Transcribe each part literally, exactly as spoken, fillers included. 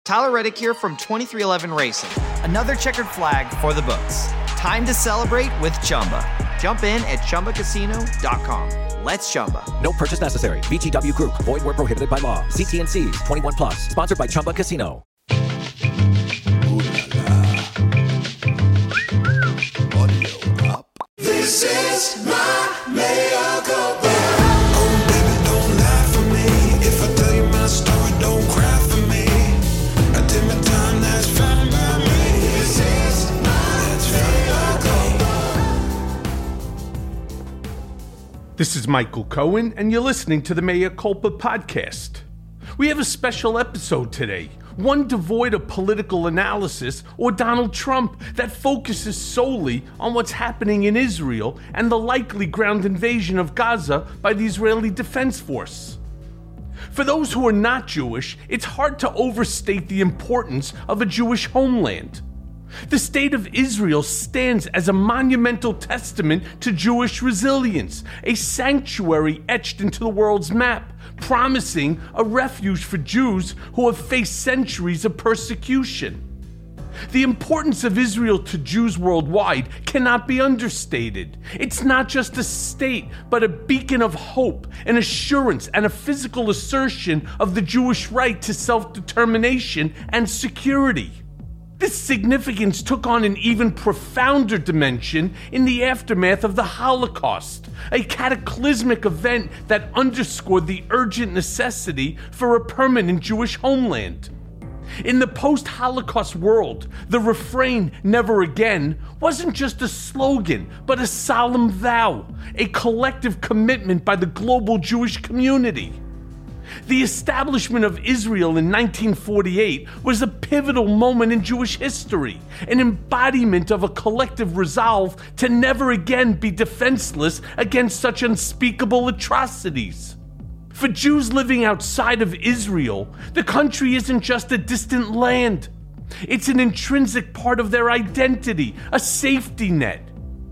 Tyler Reddick here from twenty-three eleven Racing. Another checkered flag for the books. Time to celebrate with Chumba. Jump in at Chumba Casino dot com. Let's Chumba. No purchase necessary. V G W Group. Void where prohibited by law. See T and C's. twenty-one plus. Sponsored by Chumba Casino. This is my mea culpa. Oh, baby, don't lie for me. If I tell you my story, don't cry for me. I did my time, that's fine by me. This is my mea culpa. This is Michael Cohen, and you're listening to the Mea Culpa podcast. We have a special episode today. One devoid of political analysis or Donald Trump that focuses solely on what's happening in Israel and the likely ground invasion of Gaza by the Israeli Defense Force. For those who are not Jewish, it's hard to overstate the importance of a Jewish homeland. The state of Israel stands as a monumental testament to Jewish resilience, a sanctuary etched into the world's map, promising a refuge for Jews who have faced centuries of persecution. The importance of Israel to Jews worldwide cannot be understated. It's not just a state, but a beacon of hope, an assurance, and a physical assertion of the Jewish right to self-determination and security. This significance took on an even profounder dimension in the aftermath of the Holocaust, a cataclysmic event that underscored the urgent necessity for a permanent Jewish homeland. In the post-Holocaust world, the refrain, "Never Again," wasn't just a slogan, but a solemn vow, a collective commitment by the global Jewish community. The establishment of Israel in nineteen forty-eight was a pivotal moment in Jewish history, an embodiment of a collective resolve to never again be defenseless against such unspeakable atrocities. For Jews living outside of Israel, the country isn't just a distant land. It's an intrinsic part of their identity, a safety net.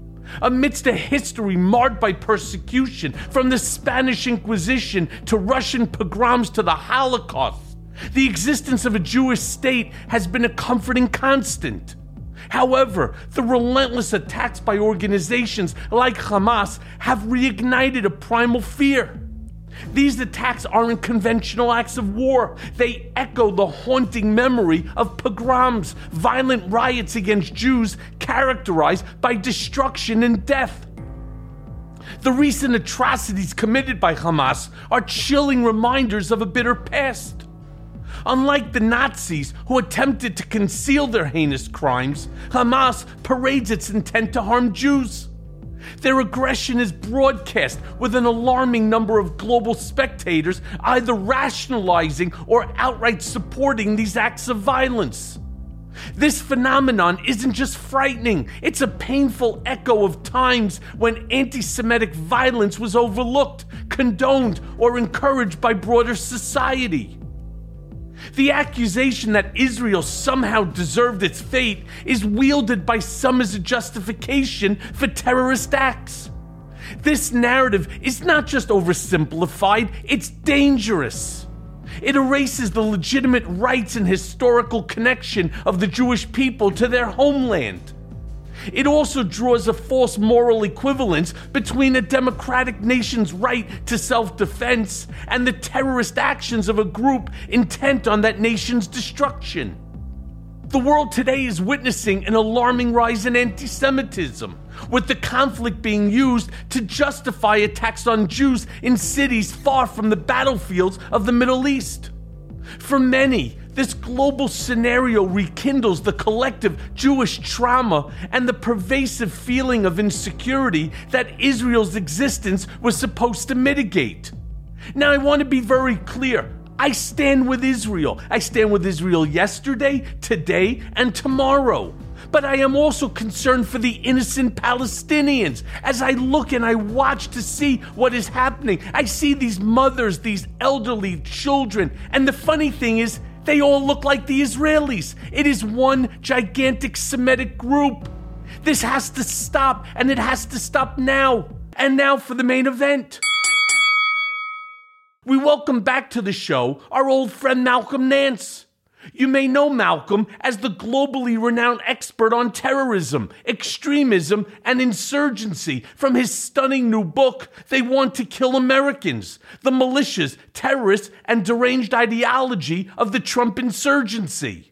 Amidst a history marred by persecution, from the Spanish Inquisition to Russian pogroms to the Holocaust, the existence of a Jewish state has been a comforting constant. However, the relentless attacks by organizations like Hamas have reignited a primal fear. These attacks aren't conventional acts of war. They echo the haunting memory of pogroms, violent riots against Jews characterized by destruction and death. The recent atrocities committed by Hamas are chilling reminders of a bitter past. Unlike the Nazis, who attempted to conceal their heinous crimes, Hamas parades its intent to harm Jews. Their aggression is broadcast, with an alarming number of global spectators either rationalizing or outright supporting these acts of violence. This phenomenon isn't just frightening, it's a painful echo of times when anti-Semitic violence was overlooked, condoned, or encouraged by broader society. The accusation that Israel somehow deserved its fate is wielded by some as a justification for terrorist acts. This narrative is not just oversimplified, it's dangerous. It erases the legitimate rights and historical connection of the Jewish people to their homeland. It also draws a false moral equivalence between a democratic nation's right to self-defense and the terrorist actions of a group intent on that nation's destruction. The world today is witnessing an alarming rise in anti-Semitism, with the conflict being used to justify attacks on Jews in cities far from the battlefields of the Middle East. For many, this global scenario rekindles the collective Jewish trauma and the pervasive feeling of insecurity that Israel's existence was supposed to mitigate. Now, I want to be very clear. I stand with Israel. I stand with Israel yesterday, today, and tomorrow. But I am also concerned for the innocent Palestinians. As I look and I watch to see what is happening, I see these mothers, these elderly children, and the funny thing is, they all look like the Israelis. It is one gigantic Semitic group. This has to stop, and it has to stop now. And now for the main event. We welcome back to the show our old friend Malcolm Nance. You may know Malcolm as the globally renowned expert on terrorism, extremism, and insurgency from his stunning new book, They Want to Kill Americans, the malicious, terrorist, and deranged ideology of the Trump insurgency.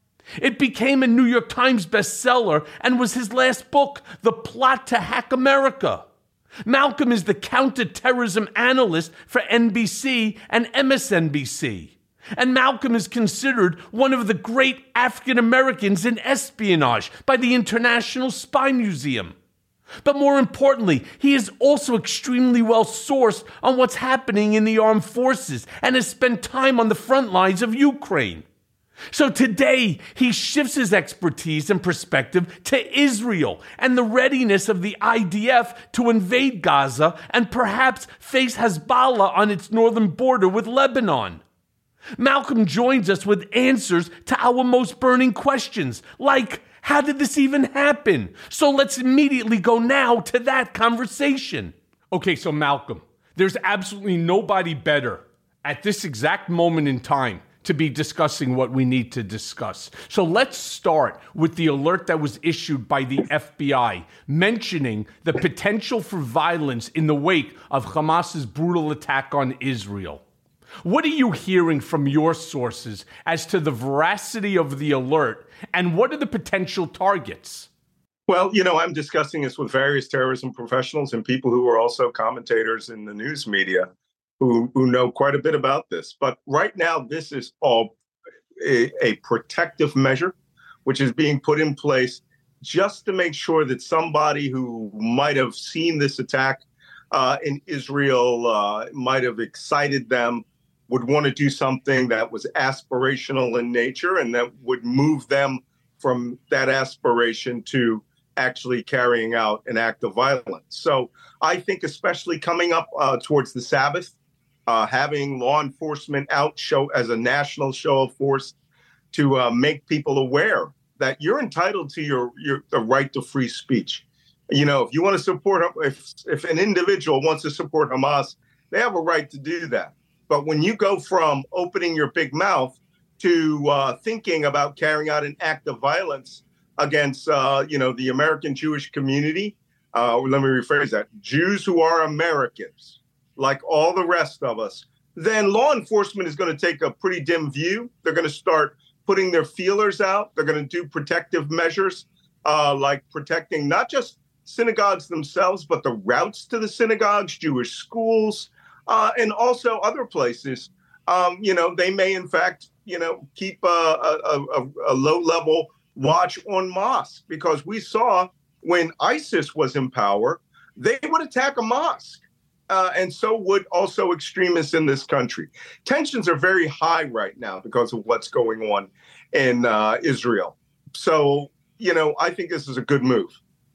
It became a New York Times bestseller and was his last book, The Plot to Hack America. Malcolm is the counterterrorism analyst for N B C and M S N B C. And Malcolm is considered one of the great African Americans in espionage by the International Spy Museum. But more importantly, he is also extremely well sourced on what's happening in the armed forces and has spent time on the front lines of Ukraine. So today, he shifts his expertise and perspective to Israel and the readiness of the I D F to invade Gaza and perhaps face Hezbollah on its northern border with Lebanon. Malcolm joins us with answers to our most burning questions, like, how did this even happen? So let's immediately go now to that conversation. Okay, so Malcolm, there's absolutely nobody better at this exact moment in time to be discussing what we need to discuss. So let's start with the alert that was issued by the F B I mentioning the potential for violence in the wake of Hamas's brutal attack on Israel. What are you hearing from your sources as to the veracity of the alert, and what are the potential targets? Well, you know, I'm discussing this with various terrorism professionals and people who are also commentators in the news media who, who know quite a bit about this. But right now, this is all a, a protective measure, which is being put in place just to make sure that somebody who might have seen this attack uh, in Israel uh, might have excited them, would want to do something that was aspirational in nature and that would move them from that aspiration to actually carrying out an act of violence. So I think especially coming up uh, towards the Sabbath, uh, having law enforcement out show as a national show of force to uh, make people aware that you're entitled to your, your the right to free speech. You know, if you want to support, if if an individual wants to support Hamas, they have a right to do that. But when you go from opening your big mouth to uh, thinking about carrying out an act of violence against, uh, you know, the American Jewish community, uh, let me rephrase that, Jews who are Americans, like all the rest of us, then law enforcement is going to take a pretty dim view. They're going to start putting their feelers out. They're going to do protective measures, uh, like protecting not just synagogues themselves, but the routes to the synagogues, Jewish schools, uh, and also other places. Um, you know, they may, in fact, you know, keep a, a, a, a low-level watch on mosques, because we saw when ISIS was in power, they would attack a mosque. Uh, and so would also extremists in this country. Tensions are very high right now because of what's going on in uh, Israel. So, you know, I think this is a good move.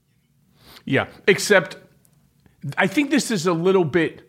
Yeah, except I think this is a little bit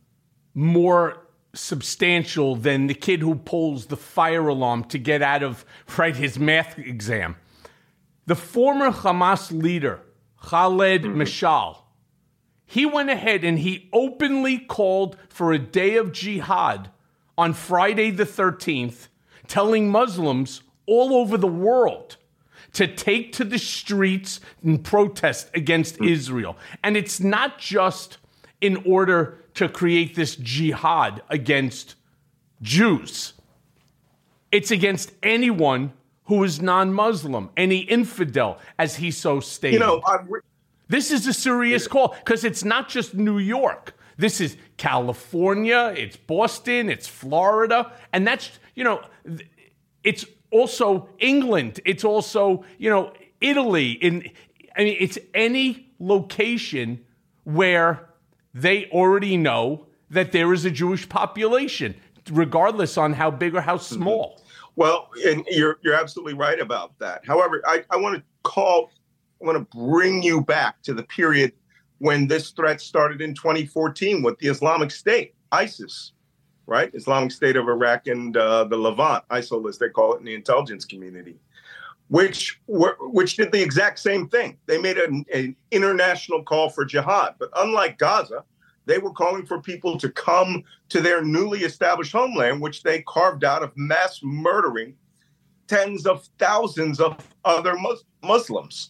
more substantial than the kid who pulls the fire alarm to get out of, right, his math exam. The former Hamas leader, Khaled mm-hmm. Mashal, he went ahead and he openly called for a day of jihad on Friday the thirteenth, telling Muslims all over the world to take to the streets and protest against mm-hmm. Israel. And it's not just in order to create this jihad against Jews. It's against anyone who is non-Muslim, any infidel, as he so stated. You know, I'm re- This is a serious call, because it's not just New York. This is California, it's Boston, it's Florida, and that's, you know, it's also England, it's also, you know, Italy. In, I mean, it's any location where they already know that there is a Jewish population, regardless on how big or how small. Well, and you're you're absolutely right about that. However, I, I want to call, I want to bring you back to the period when this threat started in twenty fourteen with the Islamic State, ISIS, right? Islamic State of Iraq and uh, the Levant, ISIL as they call it in the intelligence community, which were, which did the exact same thing. They made an, an international call for jihad, but unlike Gaza, they were calling for people to come to their newly established homeland, which they carved out of mass murdering tens of thousands of other mus- Muslims.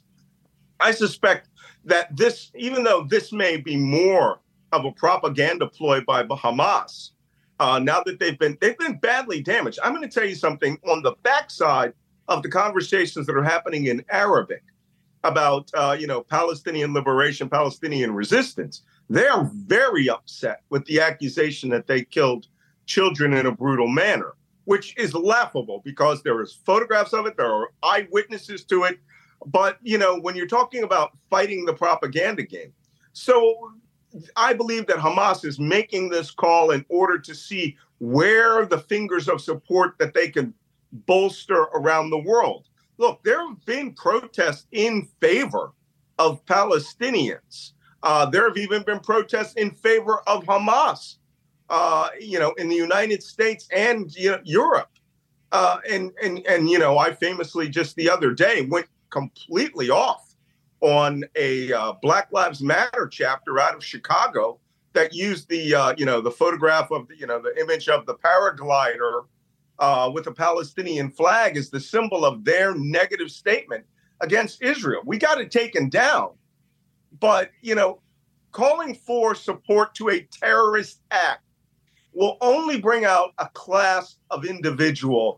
I suspect that this, even though this may be more of a propaganda ploy by Hamas, uh, now that they've been they've been badly damaged. I'm going to tell you something on the backside of the conversations that are happening in Arabic about uh, you know Palestinian liberation, Palestinian resistance. They are very upset with the accusation that they killed children in a brutal manner, which is laughable because there is photographs of it, there are eyewitnesses to it. But, you know, when you're talking about fighting the propaganda game, so I believe that Hamas is making this call in order to see where the fingers of support that they can bolster around the world. Look, there have been protests in favor of Palestinians. Uh, there have even been protests in favor of Hamas, uh, you know, in the United States and you know, Europe. Uh, and, and, and, you know, I famously just the other day went completely off on a uh, Black Lives Matter chapter out of Chicago that used the, uh, you know, the photograph of the, you know, the image of the paraglider uh, with a Palestinian flag as the symbol of their negative statement against Israel. We got it taken down. But, you know, calling for support to a terrorist act will only bring out a class of individual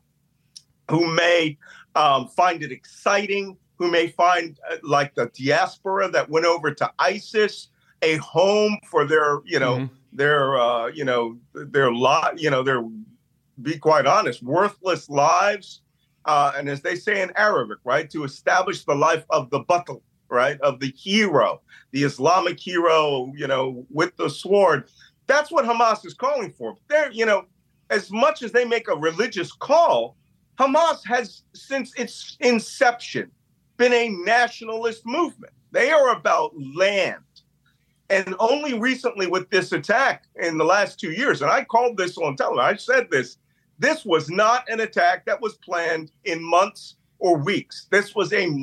who may um, find it exciting, who may find uh, like the diaspora that went over to ISIS a home for their, you know, mm-hmm. their, uh, you know, their lot, you know, their, be quite honest, worthless lives. Uh, and as they say in Arabic, right, to establish the life of the batal, right, of the hero, the Islamic hero, you know, with the sword. That's what Hamas is calling for. They're, you know, as much as they make a religious call, Hamas has, since its inception, been a nationalist movement. They are about land. And only recently with this attack in the last two years, and I called this on television, I said this, this was not an attack that was planned in months or weeks. This was a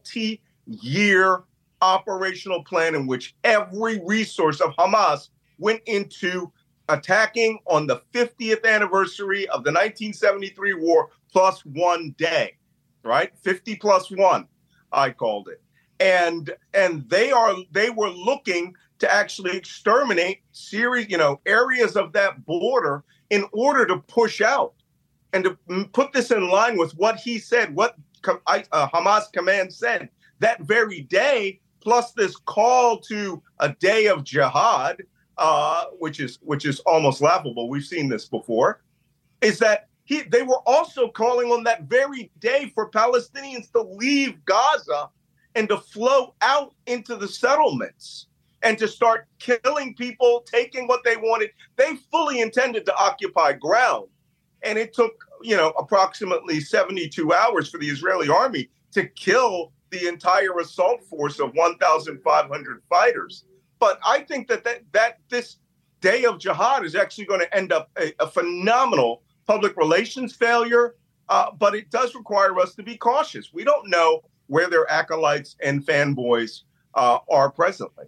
multi-year operational plan in which every resource of Hamas went into attacking on the fiftieth anniversary of the nineteen seventy-three war plus one day, right? fifty plus one, I called it. And and they are they were looking to actually exterminate Syria, you know, areas of that border in order to push out. And to put this in line with what he said, what uh, Hamas command said that very day, plus this call to a day of jihad, uh, which is which is almost laughable. We've seen this before, is that he they were also calling on that very day for Palestinians to leave Gaza and to flow out into the settlements and to start killing people, taking what they wanted. They fully intended to occupy ground. And it took, you know, approximately seventy-two hours for the Israeli army to kill the entire assault force of one thousand five hundred fighters. But I think that, that that this day of jihad is actually going to end up a, a phenomenal public relations failure. Uh, but it does require us to be cautious. We don't know where their acolytes and fanboys uh, are presently.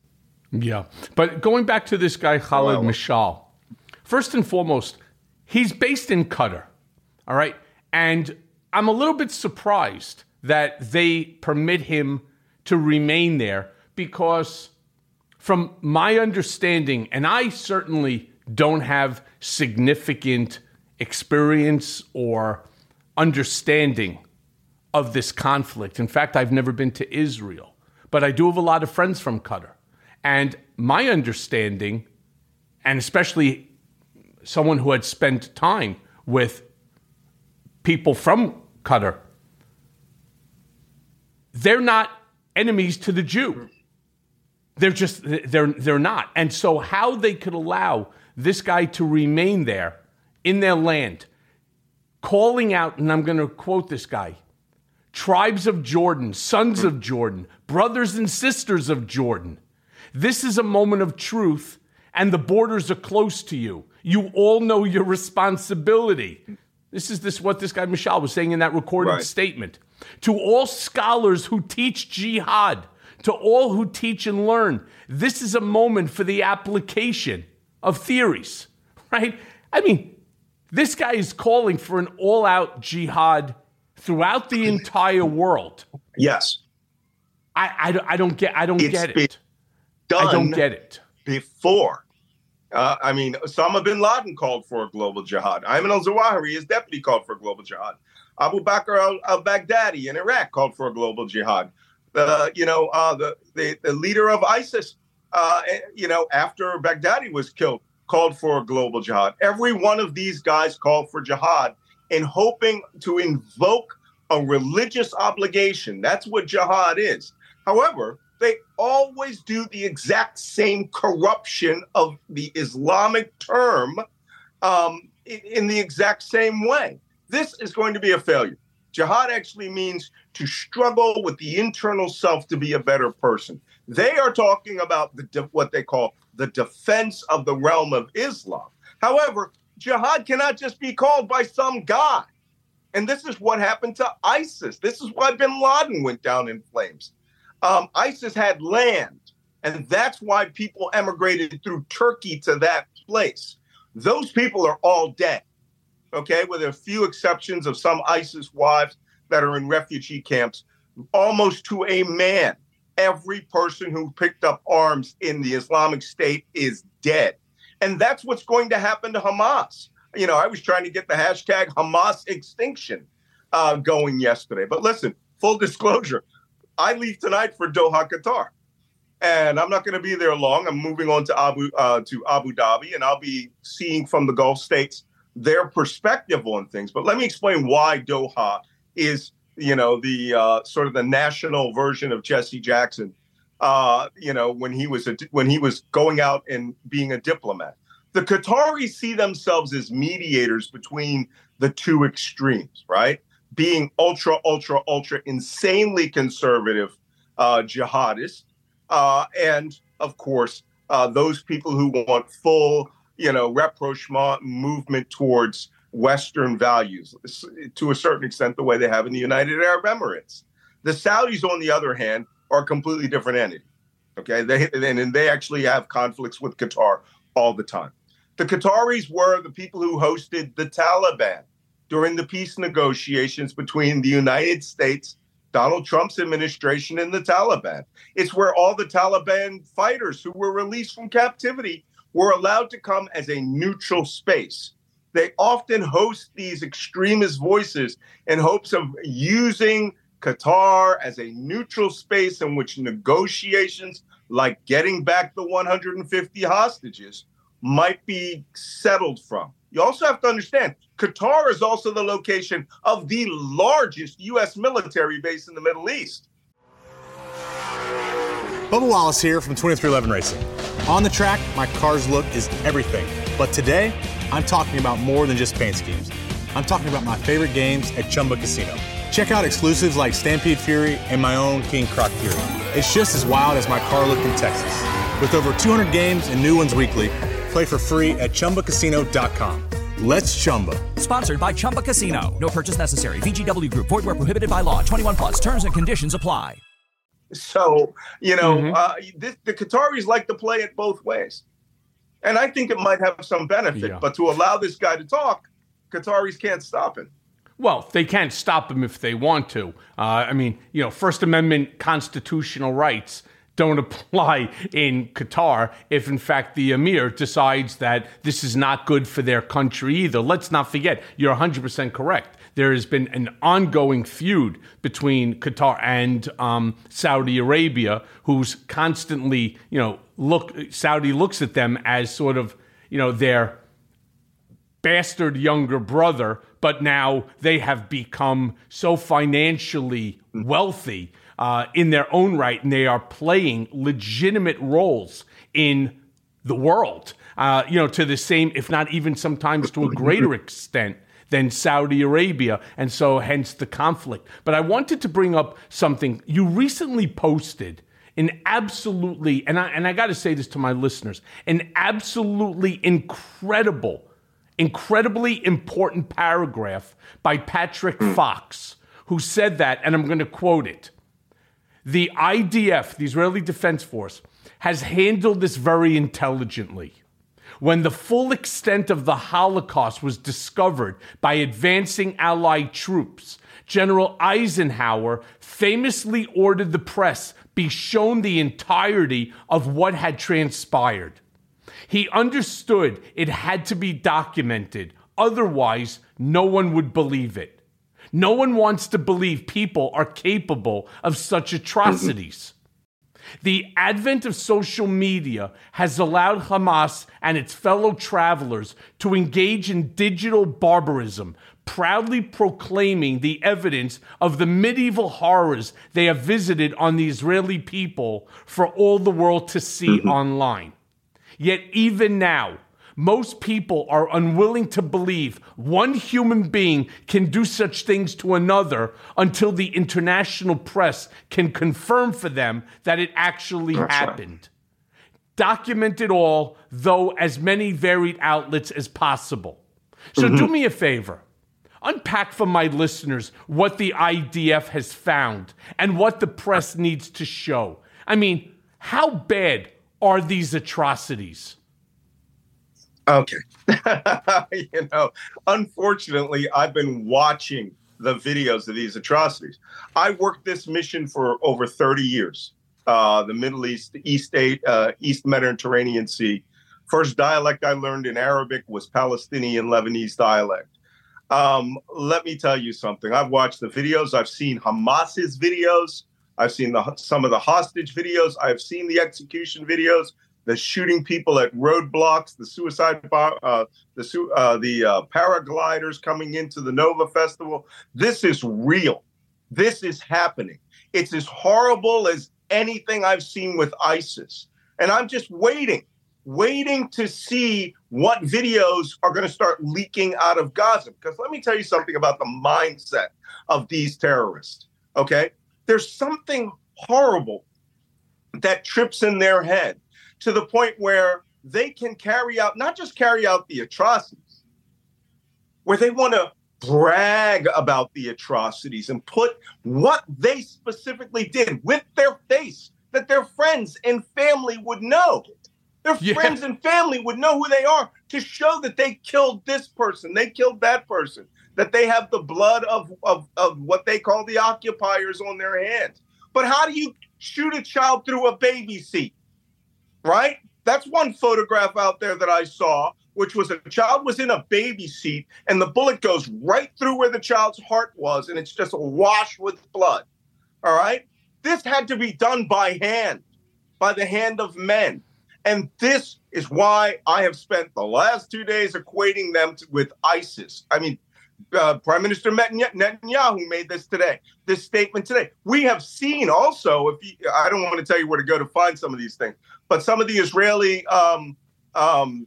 Yeah. But going back to this guy, Khalid well, Mashal, first and foremost, he's based in Qatar. All right. And I'm a little bit surprised that they permit him to remain there because from my understanding, and I certainly don't have significant experience or understanding of this conflict. In fact, I've never been to Israel, but I do have a lot of friends from Qatar. And my understanding, and especially someone who had spent time with people from Qatar, they're not enemies to the Jew. They're just, they're they're not. And so how they could allow this guy to remain there in their land, calling out, and I'm going to quote this guy, tribes of Jordan, sons of Jordan, brothers and sisters of Jordan. This is a moment of truth, and the borders are close to you. You all know your responsibility. This is this what this guy Mashal was saying in that recorded right. statement. To all scholars who teach jihad, to all who teach and learn, this is a moment for the application of theories, right? I mean, this guy is calling for an all-out jihad throughout the entire world. Yes. I, I, I don't get I don't It's get been it. Done I don't get it. Before. Uh, I mean, Osama bin Laden called for a global jihad. Ayman al-Zawahiri, his deputy, called for a global jihad. Abu Bakr al- al-Baghdadi in Iraq called for a global jihad. The you know uh, the, the the leader of ISIS, uh, you know, after Baghdadi was killed, called for a global jihad. Every one of these guys called for jihad in hoping to invoke a religious obligation. That's what jihad is. However, they always do the exact same corruption of the Islamic term um, in, in the exact same way. This is going to be a failure. Jihad actually means to struggle with the internal self to be a better person. They are talking about the de- what they call the defense of the realm of Islam. However, jihad cannot just be called by some guy. And this is what happened to ISIS. This is why bin Laden went down in flames. Um, ISIS had land, and that's why people emigrated through Turkey to that place. Those people are all dead, okay, with a few exceptions of some ISIS wives that are in refugee camps. Almost to a man, every person who picked up arms in the Islamic State is dead. And that's what's going to happen to Hamas. You know, I was trying to get the hashtag Hamas extinction uh, going yesterday. But listen, full disclosure, I leave tonight for Doha, Qatar. And I'm not going to be there long. I'm moving on to Abu uh, to Abu Dhabi, and I'll be seeing from the Gulf states their perspective on things. But let me explain why Doha is, you know, the uh, sort of the national version of Jesse Jackson. Uh, you know, when he was a, when he was going out and being a diplomat, the Qataris see themselves as mediators between the two extremes, right? Being ultra, ultra, ultra insanely conservative uh, jihadists. Uh, and, of course, uh, those people who want full, you know, rapprochement movement towards Western values, to a certain extent, the way they have in the United Arab Emirates. The Saudis, on the other hand, are a completely different entity. Okay, they and, and they actually have conflicts with Qatar all the time. The Qataris were the people who hosted the Taliban during the peace negotiations between the United States, Donald Trump's administration, and the Taliban. It's where all the Taliban fighters who were released from captivity were allowed to come as a neutral space. They often host these extremist voices in hopes of using Qatar as a neutral space in which negotiations like getting back the one hundred fifty hostages might be settled from. You also have to understand, Qatar is also the location of the largest U S military base in the Middle East. Bubba Wallace here from twenty-three eleven Racing. On the track, my car's look is everything. But today, I'm talking about more than just paint schemes. I'm talking about my favorite games at Chumba Casino. Check out exclusives like Stampede Fury and my own King Croc Fury. It's just as wild as my car look in Texas. With over two hundred games and new ones weekly, play for free at Chumba Casino dot com. Let's Chumba. Sponsored by Chumba Casino. No purchase necessary. V G W Group. Void where prohibited by law. twenty-one plus. Terms and conditions apply. So, you know, Mm-hmm. uh, this, the Qataris like to play it both ways. And I think it might have some benefit. Yeah. But to allow this guy to talk, Qataris can't stop it. Well, they can't stop them if they want to. Uh, I mean, you know, First Amendment constitutional rights don't apply in Qatar if, in fact, the emir decides that this is not good for their country either. Let's not forget, you're one hundred percent correct. There has been an ongoing feud between Qatar and um, Saudi Arabia, who's constantly, you know, look, Saudi looks at them as sort of, you know, their bastard younger brother, but now they have become so financially wealthy uh, in their own right, and they are playing legitimate roles in the world, uh, you know, to the same, if not even sometimes to a greater extent than Saudi Arabia, and so hence the conflict. But I wanted to bring up something you recently posted, an absolutely, and I, and I got to say this to my listeners, an absolutely incredible incredibly important paragraph by Patrick Fox, who said that, and I'm going to quote it. The I D F, the Israeli Defense Force, has handled this very intelligently. When the full extent of the Holocaust was discovered by advancing Allied troops, General Eisenhower famously ordered the press be shown the entirety of what had transpired. He understood it had to be documented, otherwise no one would believe it. No one wants to believe people are capable of such atrocities. The advent of social media has allowed Hamas and its fellow travelers to engage in digital barbarism, proudly proclaiming the evidence of the medieval horrors they have visited on the Israeli people for all the world to see online. Yet even now, most people are unwilling to believe one human being can do such things to another until the international press can confirm for them that it actually That's happened. Right. Document it all, though, as many varied outlets as possible. So mm-hmm. do me a favor. Unpack for my listeners what the I D F has found and what the press needs to show. I mean, how bad are these atrocities? Okay. you know, unfortunately, I've been watching the videos of these atrocities. I worked this mission for over thirty years. Uh, the Middle East, the East, uh, East Mediterranean Sea. First dialect I learned in Arabic was Palestinian Lebanese dialect. Um, let me tell you something. I've watched the videos. I've seen Hamas's videos. I've seen the, some of the hostage videos. I've seen the execution videos. The shooting people at roadblocks, the suicide, uh, the uh, the uh, paragliders coming into the Nova Festival. This is real. This is happening. It's as horrible as anything I've seen with ISIS. And I'm just waiting, waiting to see what videos are going to start leaking out of Gaza. Because let me tell you something about the mindset of these terrorists, okay? There's something horrible that trips in their head, to the point where they can carry out, not just carry out the atrocities, where they want to brag about the atrocities and put what they specifically did with their face, that their friends and family would know. Their yeah. friends and family would know who they are, to show that they killed this person, they killed that person, that they have the blood of, of, of what they call the occupiers on their hands. But how do you shoot a child through a baby seat? Right? That's one photograph out there that I saw, which was a child was in a baby seat and the bullet goes right through where the child's heart was, and it's just awash with blood. All right? This had to be done by hand, by the hand of men. And this is why I have spent the last two days equating them to, with ISIS. I mean, uh, Prime Minister Netanyahu made this today, this statement today. We have seen also, if you, I don't want to tell you where to go to find some of these things, but some of the Israeli um, um,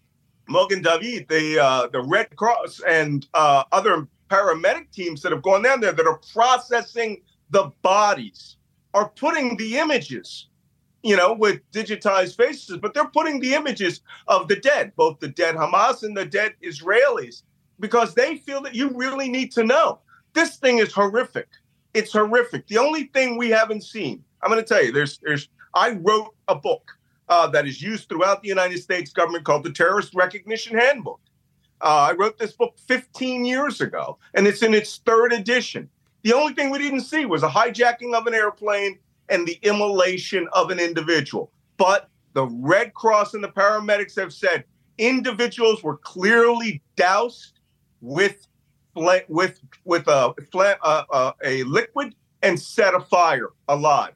Mogen David, the uh, the Red Cross and uh, other paramedic teams that have gone down there that are processing the bodies, are putting the images, you know, with digitized faces, but they're putting the images of the dead, both the dead Hamas and the dead Israelis, because they feel that you really need to know. This thing is horrific. It's horrific. The only thing we haven't seen, I'm going to tell you, there's, there's, I wrote a book uh, that is used throughout the United States government called the Terrorist Recognition Handbook. Uh, I wrote this book fifteen years ago, and it's in its third edition. The only thing we didn't see was a hijacking of an airplane and the immolation of an individual. But the Red Cross and the paramedics have said individuals were clearly doused with with with a uh, a liquid and set afire alive.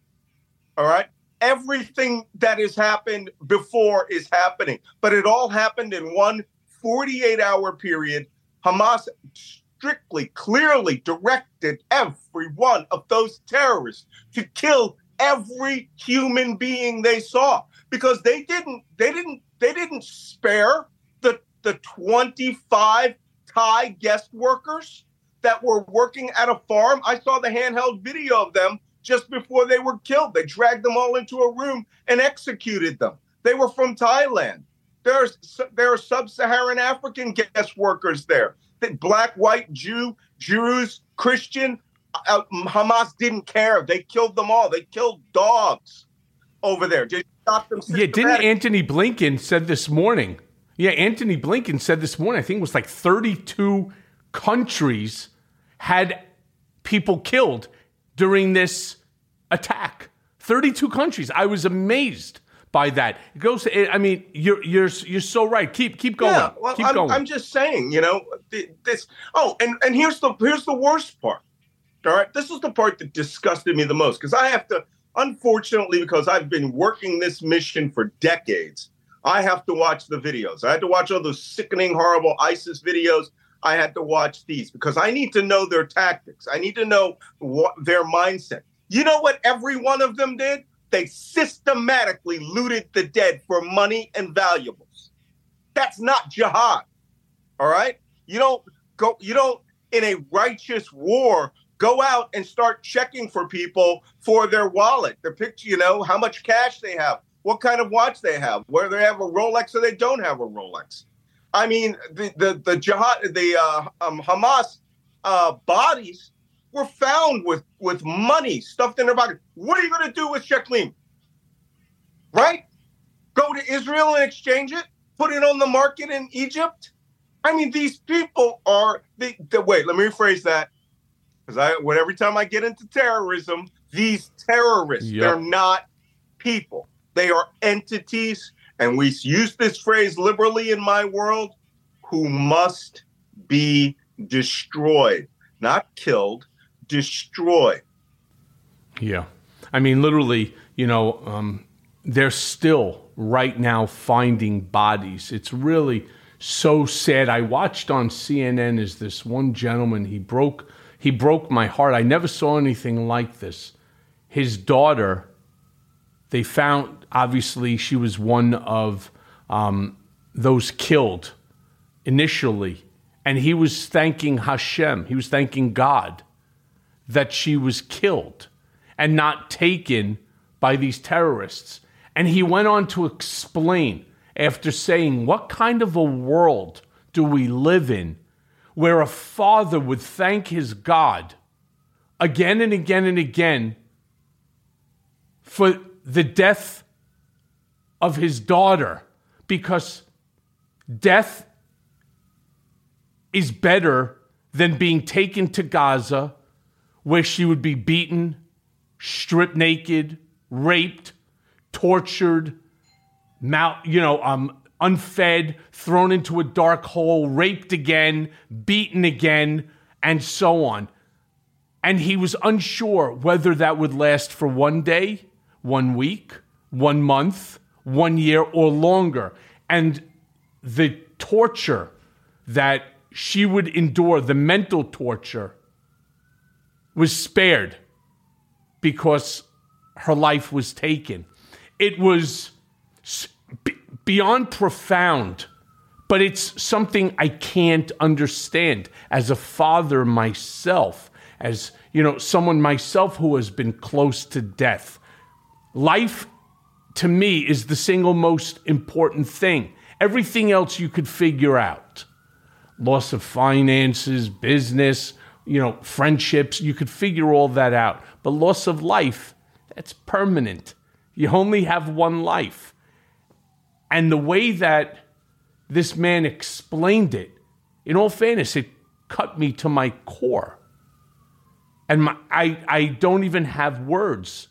All right. Everything that has happened before is happening, but it all happened in one forty-eight hour period. Hamas strictly, clearly directed every one of those terrorists to kill every human being they saw, because they didn't, they didn't, they didn't spare the the twenty-five Thai guest workers that were working at a farm. I saw the handheld video of them just before they were killed. They dragged them all into a room and executed them. They were from Thailand. There's there are sub-Saharan African guest workers there. Black, white, Jew, Jews, Christian. Uh, Hamas didn't care. They killed them all. They killed dogs over there. They stopped them. Yeah, didn't Antony Blinken said this morning? Yeah, Antony Blinken said this morning, I think it was like thirty-two countries had people killed during this attack. thirty-two countries. I was amazed by that. It goes to, I mean, you're you're you're so right. Keep keep going. Yeah, well, keep I'm, going. I'm just saying, you know, this. Oh, and and here's the here's the worst part. All right, this is the part that disgusted me the most, because I have to, unfortunately, because I've been working this mission for decades, I have to watch the videos. I had to watch all those sickening, horrible ISIS videos. I had to watch these because I need to know their tactics. I need to know what their mindset. You know what every one of them did? They systematically looted the dead for money and valuables. That's not jihad. All right? You don't go, you don't, in a righteous war, go out and start checking for people for their wallet, their picture, you know, how much cash they have, what kind of watch they have, whether they have a Rolex or they don't have a Rolex. I mean, the the, the jihad, the uh, um, Hamas uh, bodies were found with, with money stuffed in their pocket. What are you going to do with Sheklim? Right? Go to Israel and exchange it? Put it on the market in Egypt? I mean, these people are, the, the wait, let me rephrase that. Because I, when every time I get into terrorism, these terrorists, yep. they're not people. They are entities, and we use this phrase liberally in my world, who must be destroyed. Not killed, destroyed. Yeah. I mean, literally, you know, um, they're still right now finding bodies. It's really so sad. I watched on C N N as this one gentleman, he broke... He broke my heart. I never saw anything like this. His daughter, they found, obviously, she was one of um, those killed initially. And he was thanking Hashem. He was thanking God that she was killed and not taken by these terrorists. And he went on to explain, after saying, what kind of a world do we live in where a father would thank his God again and again and again for the death of his daughter, because death is better than being taken to Gaza, where she would be beaten, stripped naked, raped, tortured, mal- you know, um, unfed, thrown into a dark hole, raped again, beaten again, and so on. And he was unsure whether that would last for one day, one week, one month, one year, or longer. And the torture that she would endure, the mental torture, was spared because her life was taken. It was beyond profound, but it's something I can't understand as a father myself, as, you know, someone myself who has been close to death. Life, to me, is the single most important thing. Everything else you could figure out. Loss of finances, business, you know, friendships, you could figure all that out. But loss of life, that's permanent. You only have one life. And the way that this man explained it, in all fairness, it cut me to my core. And my, I, I don't even have words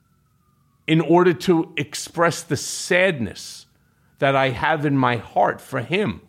in order to express the sadness that I have in my heart for him.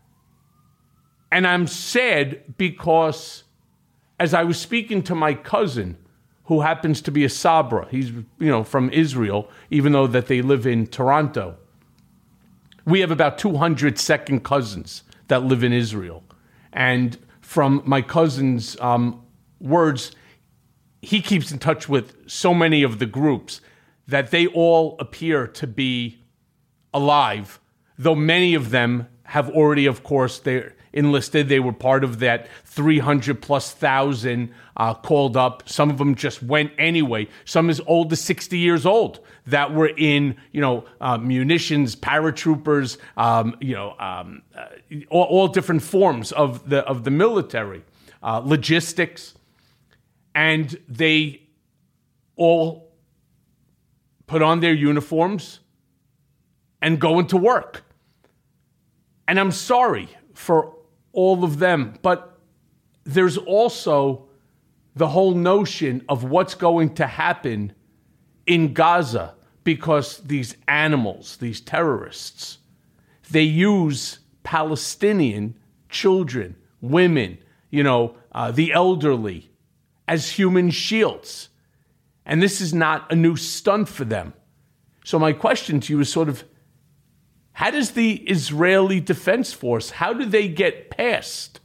And I'm sad because as I was speaking to my cousin, who happens to be a Sabra, he's, you know, from Israel, even though that they live in Toronto. We have about two hundred second cousins that live in Israel. And from my cousin's um, words, he keeps in touch with so many of the groups that they all appear to be alive, though many of them have already, of course, they're enlisted. They were part of that three hundred plus thousand uh, called up. Some of them just went anyway. Some as old as sixty years old that were in, you know, uh, munitions, paratroopers, um, you know, um, uh, all, all different forms of the of the military, uh, logistics, and they all put on their uniforms and go into work. And I'm sorry for all of them, but there's also the whole notion of what's going to happen in Gaza, because these animals, these terrorists, they use Palestinian children, women, you know, uh, the elderly as human shields. And this is not a new stunt for them. So my question to you is sort of, how does the Israeli Defense Force, how do they get past?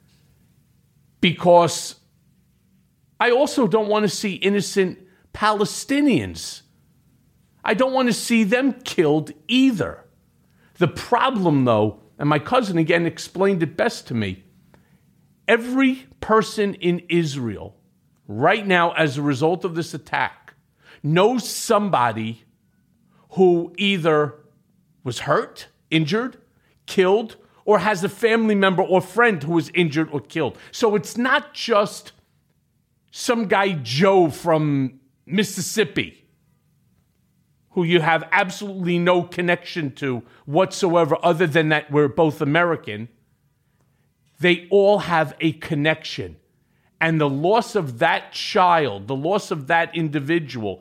Because I also don't want to see innocent Palestinians. I don't want to see them killed either. The problem, though, and my cousin again explained it best to me, every person in Israel right now, as a result of this attack, knows somebody who either was hurt, injured, killed, or has a family member or friend who was injured or killed. So it's not just some guy Joe from Mississippi who you have absolutely no connection to whatsoever other than that we're both American. They all have a connection. And the loss of that child, the loss of that individual,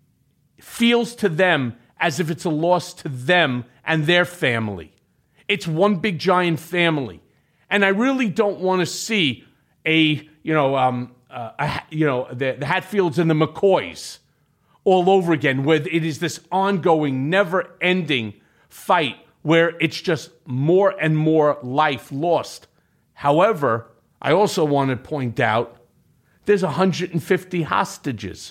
feels to them as if it's a loss to them and their family. It's one big giant family. And I really don't want to see a, you know, um, uh, a, you know, the, the Hatfields and the McCoys all over again, where it is this ongoing, never-ending fight where it's just more and more life lost. However, I also want to point out there's one hundred fifty hostages,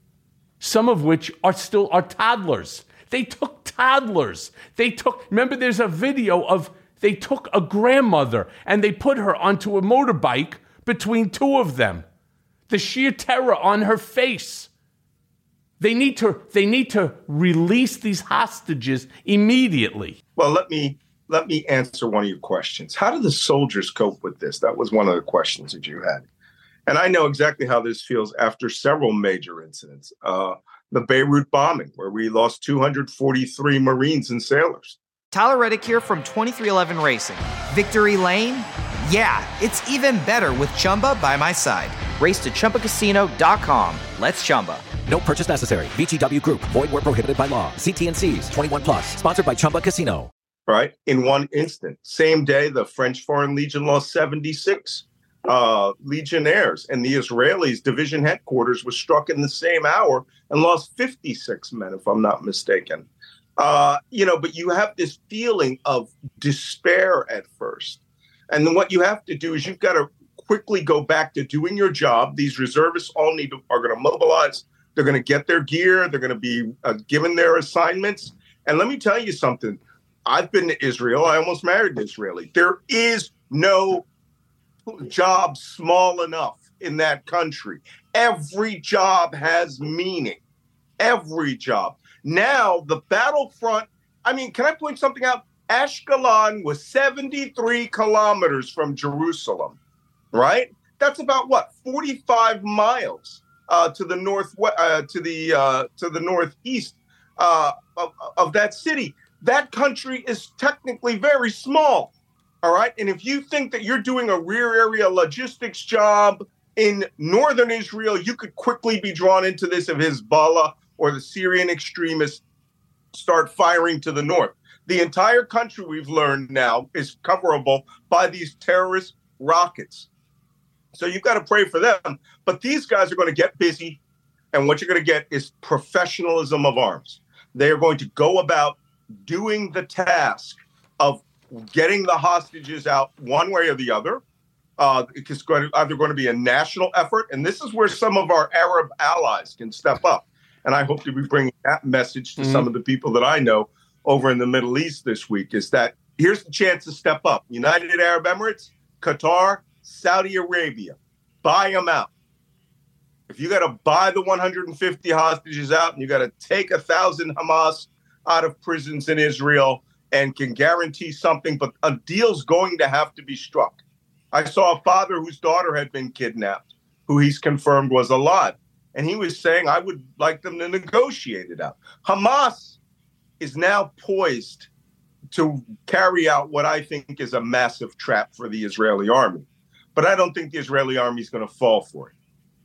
some of which are still are toddlers. They took toddlers. They took, remember there's a video of, they took a grandmother and they put her onto a motorbike between two of them. The sheer terror on her face. They need to, they need to release these hostages immediately. Well, let me let me answer one of your questions. How do the soldiers cope with this? That was one of the questions that you had. And I know exactly how this feels after several major incidents. Uh, the Beirut bombing, where we lost two hundred forty-three Marines and sailors. Tyler Reddick here from twenty-three eleven Racing. Victory Lane? Yeah, it's even better with Chumba by my side. Race to Chumba Casino dot com. Let's Chumba. No purchase necessary. V G W Group. Void where prohibited by law. See T and C's. twenty-one plus. Sponsored by Chumba Casino. Right? In one instant. Same day, the French Foreign Legion lost seventy-six uh, legionnaires. And the Israelis' division headquarters was struck in the same hour and lost fifty-six men, if I'm not mistaken. Uh, you know, but you have this feeling of despair at first. And then what you have to do is you've got to quickly go back to doing your job. These reservists all need to, are going to mobilize. They're going to get their gear. They're going to be uh, given their assignments. And let me tell you something. I've been to Israel. I almost married an Israeli. There is no job small enough in that country. Every job has meaning. Every job. Now, the battlefront, I mean, can I point something out? Ashkelon was seventy-three kilometers from Jerusalem, right? That's about what, forty-five miles uh, to the north, uh, to the uh, to the northeast uh, of, of that city. That country is technically very small, all right? And if you think that you're doing a rear area logistics job in northern Israel, you could quickly be drawn into this if Hezbollah or the Syrian extremists start firing to the north. The entire country, we've learned now, is coverable by these terrorist rockets. So you've got to pray for them. But these guys are going to get busy, and what you're going to get is professionalism of arms. They are going to go about doing the task of getting the hostages out one way or the other. Uh, it's going to, either going to be a national effort, and this is where some of our Arab allies can step up. And I hope to be bringing that message to mm-hmm. some of the people that I know over in the Middle East this week, is that here's the chance to step up. United Arab Emirates, Qatar, Saudi Arabia, buy them out. If you got to buy the one hundred fifty hostages out and you got to take a thousand Hamas out of prisons in Israel and can guarantee something, but a deal's going to have to be struck. I saw a father whose daughter had been kidnapped, who he's confirmed was alive. And he was saying, I would like them to negotiate it out. Hamas is now poised to carry out what I think is a massive trap for the Israeli army. But I don't think the Israeli army is going to fall for it.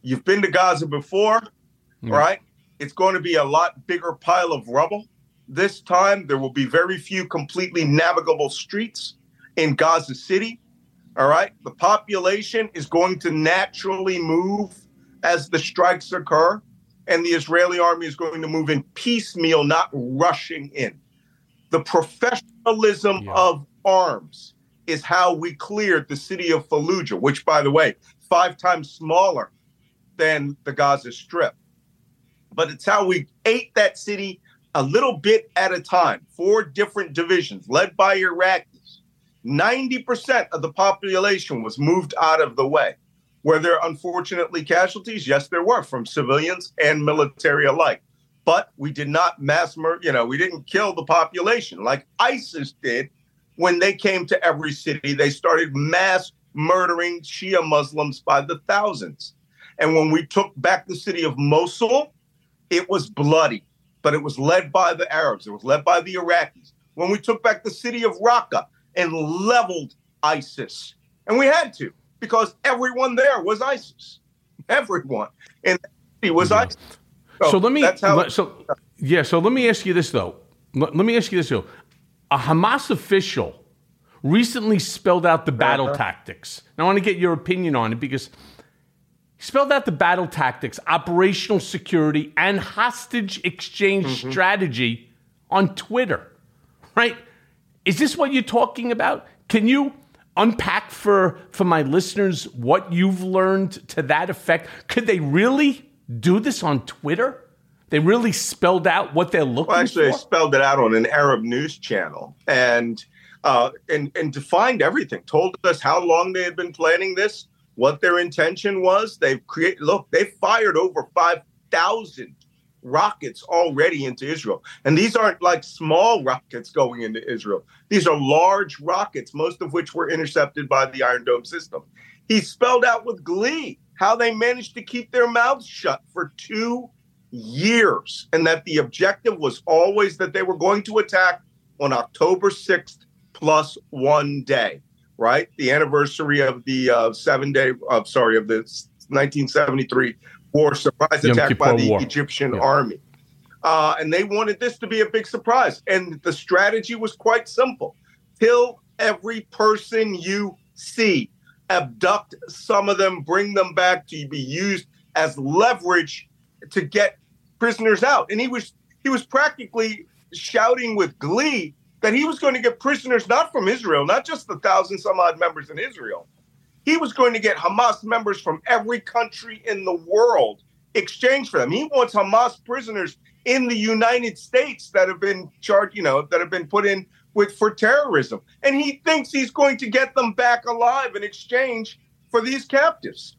You've been to Gaza before, Mm. right? It's going to be a lot bigger pile of rubble. This time, there will be very few completely navigable streets in Gaza City. All right. The population is going to naturally move as the strikes occur, and the Israeli army is going to move in piecemeal, not rushing in. The professionalism Yeah. of arms is how we cleared the city of Fallujah, which, by the way, five times smaller than the Gaza Strip. But it's how we ate that city a little bit at a time. Four different divisions led by Iraqis. ninety percent of the population was moved out of the way. Were there unfortunately casualties? Yes, there were, from civilians and military alike. But we did not mass murder, you know, we didn't kill the population like ISIS did when they came to every city. They started mass murdering Shia Muslims by the thousands. And when we took back the city of Mosul, it was bloody, but it was led by the Arabs. It was led by the Iraqis. When we took back the city of Raqqa and leveled ISIS, and we had to, because everyone there was ISIS. Everyone. And he was Yeah. ISIS. So, So let me, that's how let- so yeah. So let me ask you this though. Let, let me ask you this though. A Hamas official recently spelled out the battle Uh-huh. tactics. Now I want to get your opinion on it because he spelled out the battle tactics, operational security, and hostage exchange Mm-hmm. strategy on Twitter. Right? Is this what you're talking about? Can you unpack for for my listeners what you've learned to that effect? Could they really do this on Twitter? They really spelled out what they're looking Well, actually, I for? spelled it out on an Arab news channel and uh, and and defined everything. Told us how long they had been planning this, what their intention was. They've created. Look, they fired over five thousand rockets already into Israel, and these aren't like small rockets going into Israel. These are large rockets, most of which were intercepted by the Iron Dome system. He spelled out with glee how they managed to keep their mouths shut for two years, and that the objective was always that they were going to attack on October sixth plus one day, right? The anniversary of the uh, seven day, uh, sorry, of the nineteen seventy-three war surprise Yom attack by Kippur the War. Egyptian Yeah. army. Uh, and they wanted this to be a big surprise. And the strategy was quite simple. Kill every person you see. Abduct some of them, bring them back to be used as leverage to get prisoners out. And he was he was practically shouting with glee that he was going to get prisoners not from Israel, not just the thousand some odd members in Israel. He was going to get Hamas members from every country in the world, exchange for them. He wants Hamas prisoners in the United States that have been charged, you know, that have been put in with for terrorism. And he thinks he's going to get them back alive in exchange for these captives,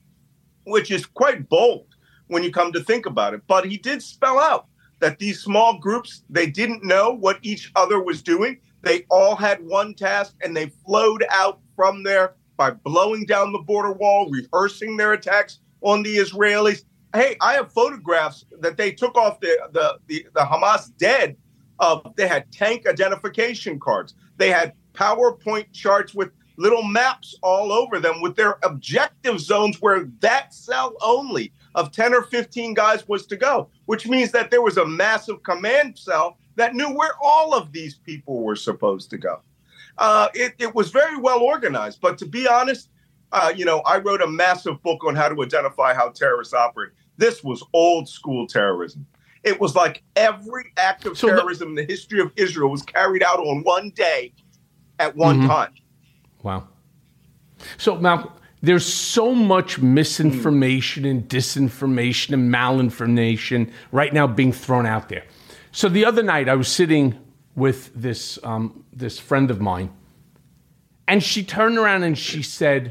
which is quite bold when you come to think about it. But he did spell out that these small groups, they didn't know what each other was doing. They all had one task, and they flowed out from there by blowing down the border wall, rehearsing their attacks on the Israelis. Hey, I have photographs that they took off the the the, the Hamas dead. Of they had tank identification cards. They had PowerPoint charts with little maps all over them with their objective zones where that cell only of ten or fifteen guys was to go, which means that there was a massive command cell that knew where all of these people were supposed to go. Uh, it, it was very well organized. But to be honest, uh, you know, I wrote a massive book on how to identify how terrorists operate. This was old school terrorism. It was like every act of So the- terrorism in the history of Israel was carried out on one day at one Mm-hmm. time. Wow. So, Malcolm, there's so much misinformation and disinformation and malinformation right now being thrown out there. So the other night, I was sitting with this um, this friend of mine, and she turned around and she said,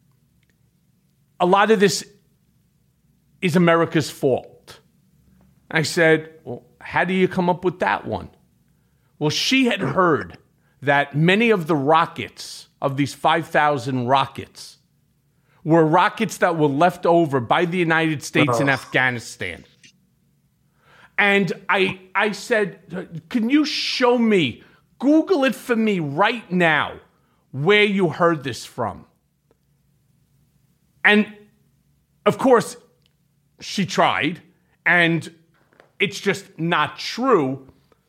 a lot of this is America's fault. I said, well, how do you come up with that one? Well, she had heard that many of the rockets, of these five thousand rockets, were rockets that were left over by the United States in Afghanistan. And I, I said, can you show me, Google it for me right now, where you heard this from? And of course, she tried, and it's just not true.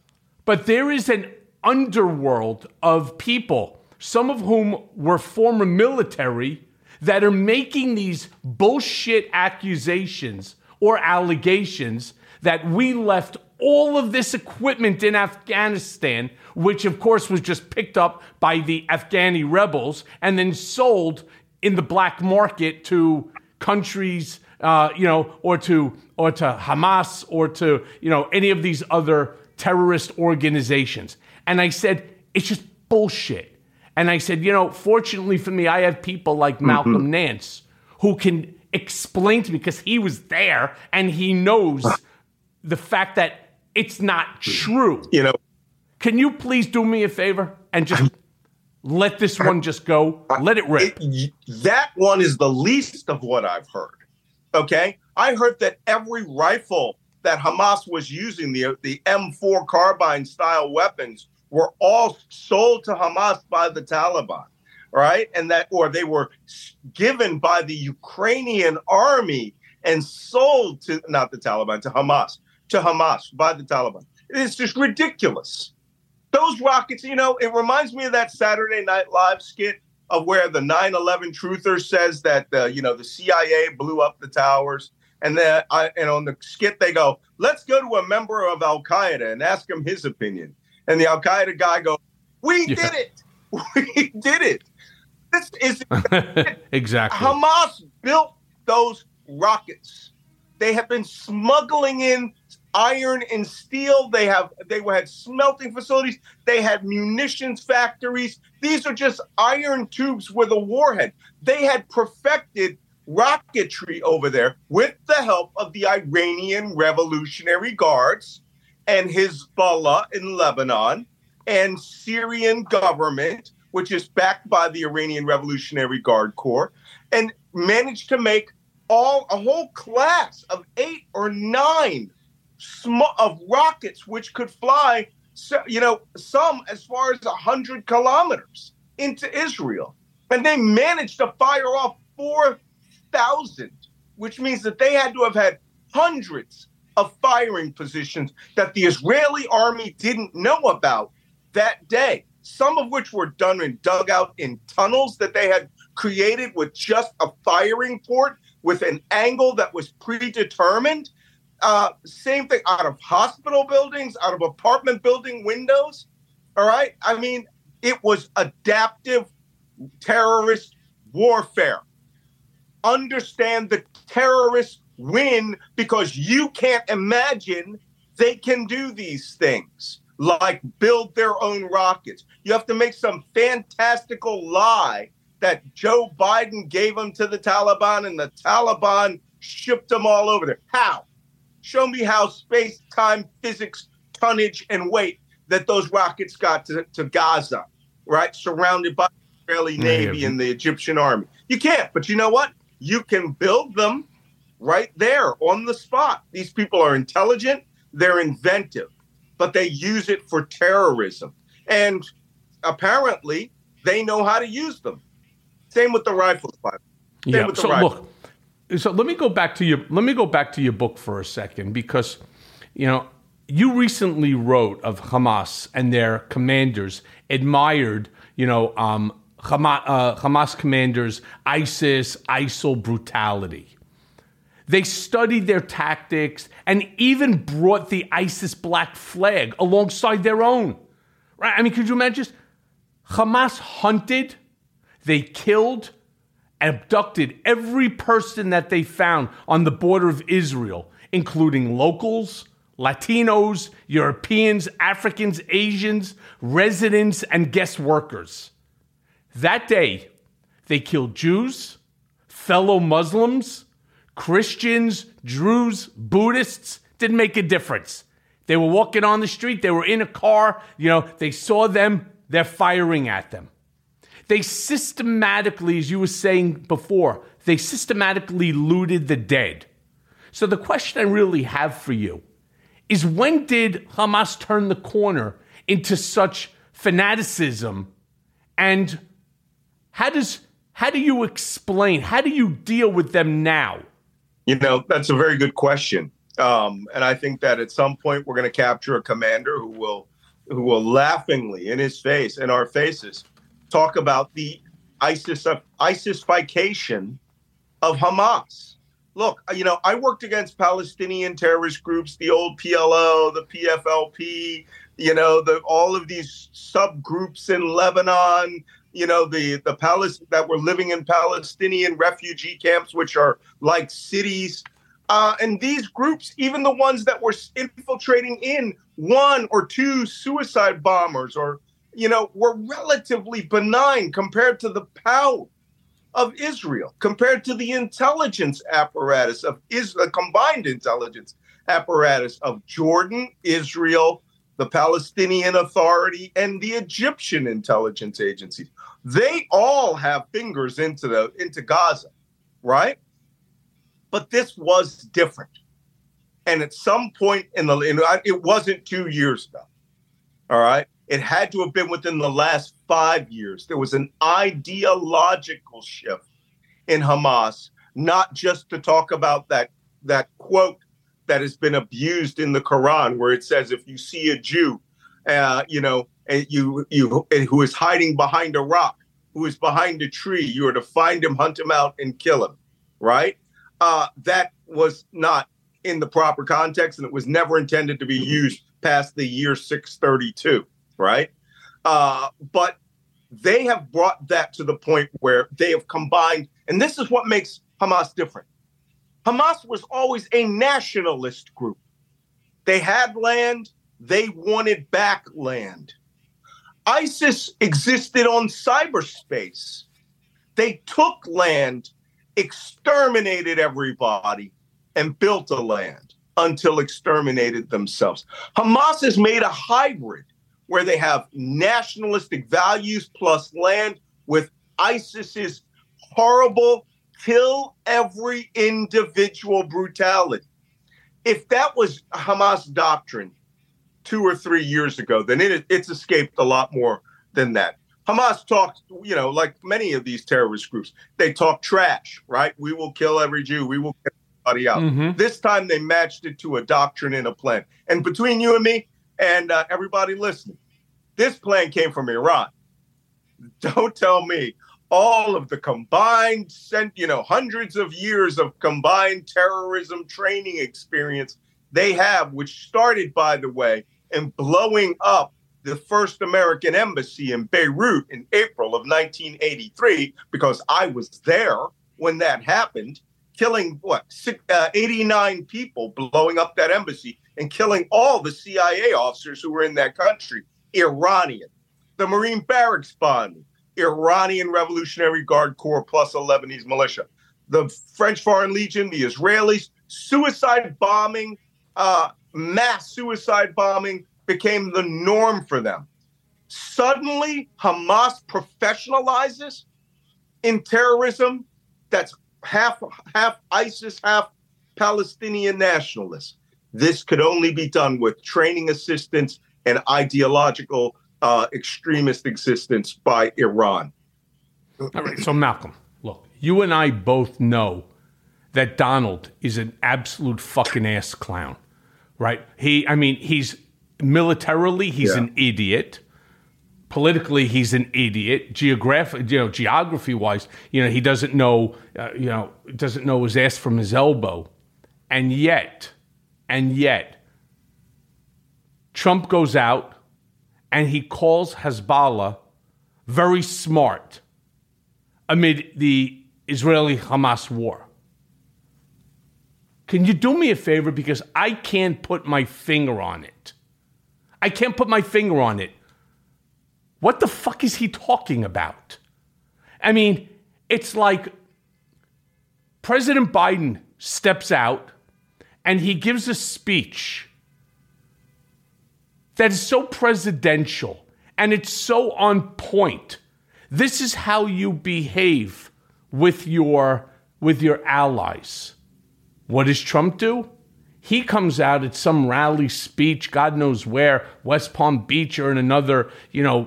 But there is an underworld of people, some of whom were former military, that are making these bullshit accusations or allegations that we left all of this equipment in Afghanistan, which of course was just picked up by the Afghani rebels and then sold in the black market to countries, uh, you know, or to or to Hamas or to, you know, any of these other terrorist organizations. And I said, it's just bullshit. And I said, you know, fortunately for me, I have people like Malcolm mm-hmm. Nance who can explain to me, because he was there and he knows the fact that it's not true. You know, can you please do me a favor and just let this one just go? Let it rip. It, that one is the least of what I've heard. Okay? I heard that every rifle that Hamas was using, the, the M four carbine style weapons, were all sold to Hamas by the Taliban, right? And that, or they were given by the Ukrainian army and sold to, not the Taliban, to Hamas, to Hamas by the Taliban. It's just ridiculous. Those rockets, you know, it reminds me of that Saturday Night Live skit of where the nine eleven truther says that, uh, you know, the C I A blew up the towers. And then, I, and on the skit, they go, let's go to a member of Al-Qaeda and ask him his opinion. And the Al-Qaeda guy goes, we yeah. did it. We did it. This is exactly. Hamas built those rockets. They have been smuggling in iron and steel. They have they had smelting facilities. They had munitions factories. These are just iron tubes with a warhead. They had perfected rocketry over there with the help of the Iranian Revolutionary Guards and Hezbollah in Lebanon and Syrian government, which is backed by the Iranian Revolutionary Guard Corps, and managed to make all a whole class of eight or nine sm- of rockets which could fly, so, you know, some as far as one hundred kilometers into Israel. And they managed to fire off four thousand, which means that they had to have had hundreds of firing positions that the Israeli army didn't know about that day, some of which were done and dug out in tunnels that they had created with just a firing port with an angle that was predetermined. Uh, same thing out of hospital buildings, out of apartment building windows. All right. I mean, it was adaptive terrorist warfare. Understand the terrorists win because you can't imagine they can do these things, like build their own rockets. You have to make some fantastical lie that Joe Biden gave them to the Taliban and the Taliban shipped them all over there. How? Show me how space, time, physics, tonnage, and weight that those rockets got to, to Gaza, right? Surrounded by the Israeli Navy yeah. and the Egyptian army. You can't, but you know what? You can build them right there on the spot. These people are intelligent, they're inventive, but they use it for terrorism. And apparently, they know how to use them. Same with the rifles. Same yeah. with the so rifles. look, so let me go back to your let me go back to your book for a second, because you know you recently wrote of Hamas and their commanders admired you know um, Hamas, uh, Hamas commanders ISIS I S I L brutality. They studied their tactics and even brought the ISIS black flag alongside their own. Right? I mean, could you imagine? Hamas hunted, they killed, abducted every person that they found on the border of Israel, including locals, Latinos, Europeans, Africans, Asians, residents, and guest workers. That day, they killed Jews, fellow Muslims, Christians, Druze, Buddhists. Didn't make a difference. They were walking on the street. They were in a car. You know, they saw them. They're firing at them. They systematically, as you were saying before, they systematically looted the dead. So the question I really have for you is, when did Hamas turn the corner into such fanaticism? And how does how do you explain, how do you deal with them now? You know, that's a very good question. Um, and I think that at some point we're going to capture a commander who will who will laughingly in his face, in our faces, talk about the ISIS of ISIS-fication of Hamas. Look, you know, I worked against Palestinian terrorist groups, the old P L O, the P F L P, you know, the all of these subgroups in Lebanon, you know, the the Palest- that were living in Palestinian refugee camps, which are like cities. Uh, and these groups, even the ones that were infiltrating in one or two suicide bombers, or, you know, were relatively benign compared to the power of Israel, compared to the intelligence apparatus of Israel, the combined intelligence apparatus of Jordan, Israel, the Palestinian Authority, and the Egyptian intelligence agencies. They all have fingers into the into Gaza, right? But this was different. And at some point in the, it wasn't two years ago, all right? It had to have been within the last five years. There was an ideological shift in Hamas, not just to talk about that, that quote that has been abused in the Quran, where it says, if you see a Jew, uh, you know, and you, you, and who is hiding behind a rock, who is behind a tree, you are to find him, hunt him out, and kill him, right? Uh, that was not in the proper context, and it was never intended to be used past the year six thirty-two, right? Uh, but they have brought that to the point where they have combined, and this is what makes Hamas different. Hamas was always a nationalist group. They had land, they wanted back land. ISIS existed on cyberspace. They took land, exterminated everybody, and built a land until exterminated themselves. Hamas has made a hybrid where they have nationalistic values plus land with ISIS's horrible kill every individual brutality. If that was Hamas doctrine two or three years ago, then it, it's escaped a lot more than that. Hamas talks, you know, like many of these terrorist groups, they talk trash, right? We will kill every Jew. We will kill everybody out. Mm-hmm. This time they matched it to a doctrine and a plan. And between you and me and uh, everybody listening, this plan came from Iran. Don't tell me all of the combined, you know, hundreds of years of combined terrorism training experience they have, which started, by the way, in blowing up the first American embassy in Beirut in April of nineteen eighty-three, because I was there when that happened, killing, what, six, uh, eighty-nine people, blowing up that embassy and killing all the C I A officers who were in that country, Iranian. The Marine Barracks bombing, Iranian Revolutionary Guard Corps plus a Lebanese militia. The French Foreign Legion, the Israelis, suicide bombing, uh, mass suicide bombing, became the norm for them. Suddenly, Hamas professionalizes in terrorism that's half half ISIS, half Palestinian nationalists. This could only be done with training assistance and ideological uh, extremist existence by Iran. All right, so Malcolm, look, you and I both know that Donald is an absolute fucking ass clown, right? He, I mean, he's militarily, he's yeah. an idiot. Politically, he's an idiot. Geographic, you know, geography-wise, you know, he doesn't know, uh, you know, doesn't know his ass from his elbow, and yet, and yet, Trump goes out and he calls Hezbollah very smart amid the Israeli-Hamas war. Can you do me a favor? Because I can't put my finger on it. I can't put my finger on it. What the fuck is he talking about? I mean, it's like President Biden steps out and he gives a speech that is so presidential and it's so on point. This is how you behave with your with your allies. What does Trump do? He comes out at some rally speech, God knows where, West Palm Beach or in another, you know,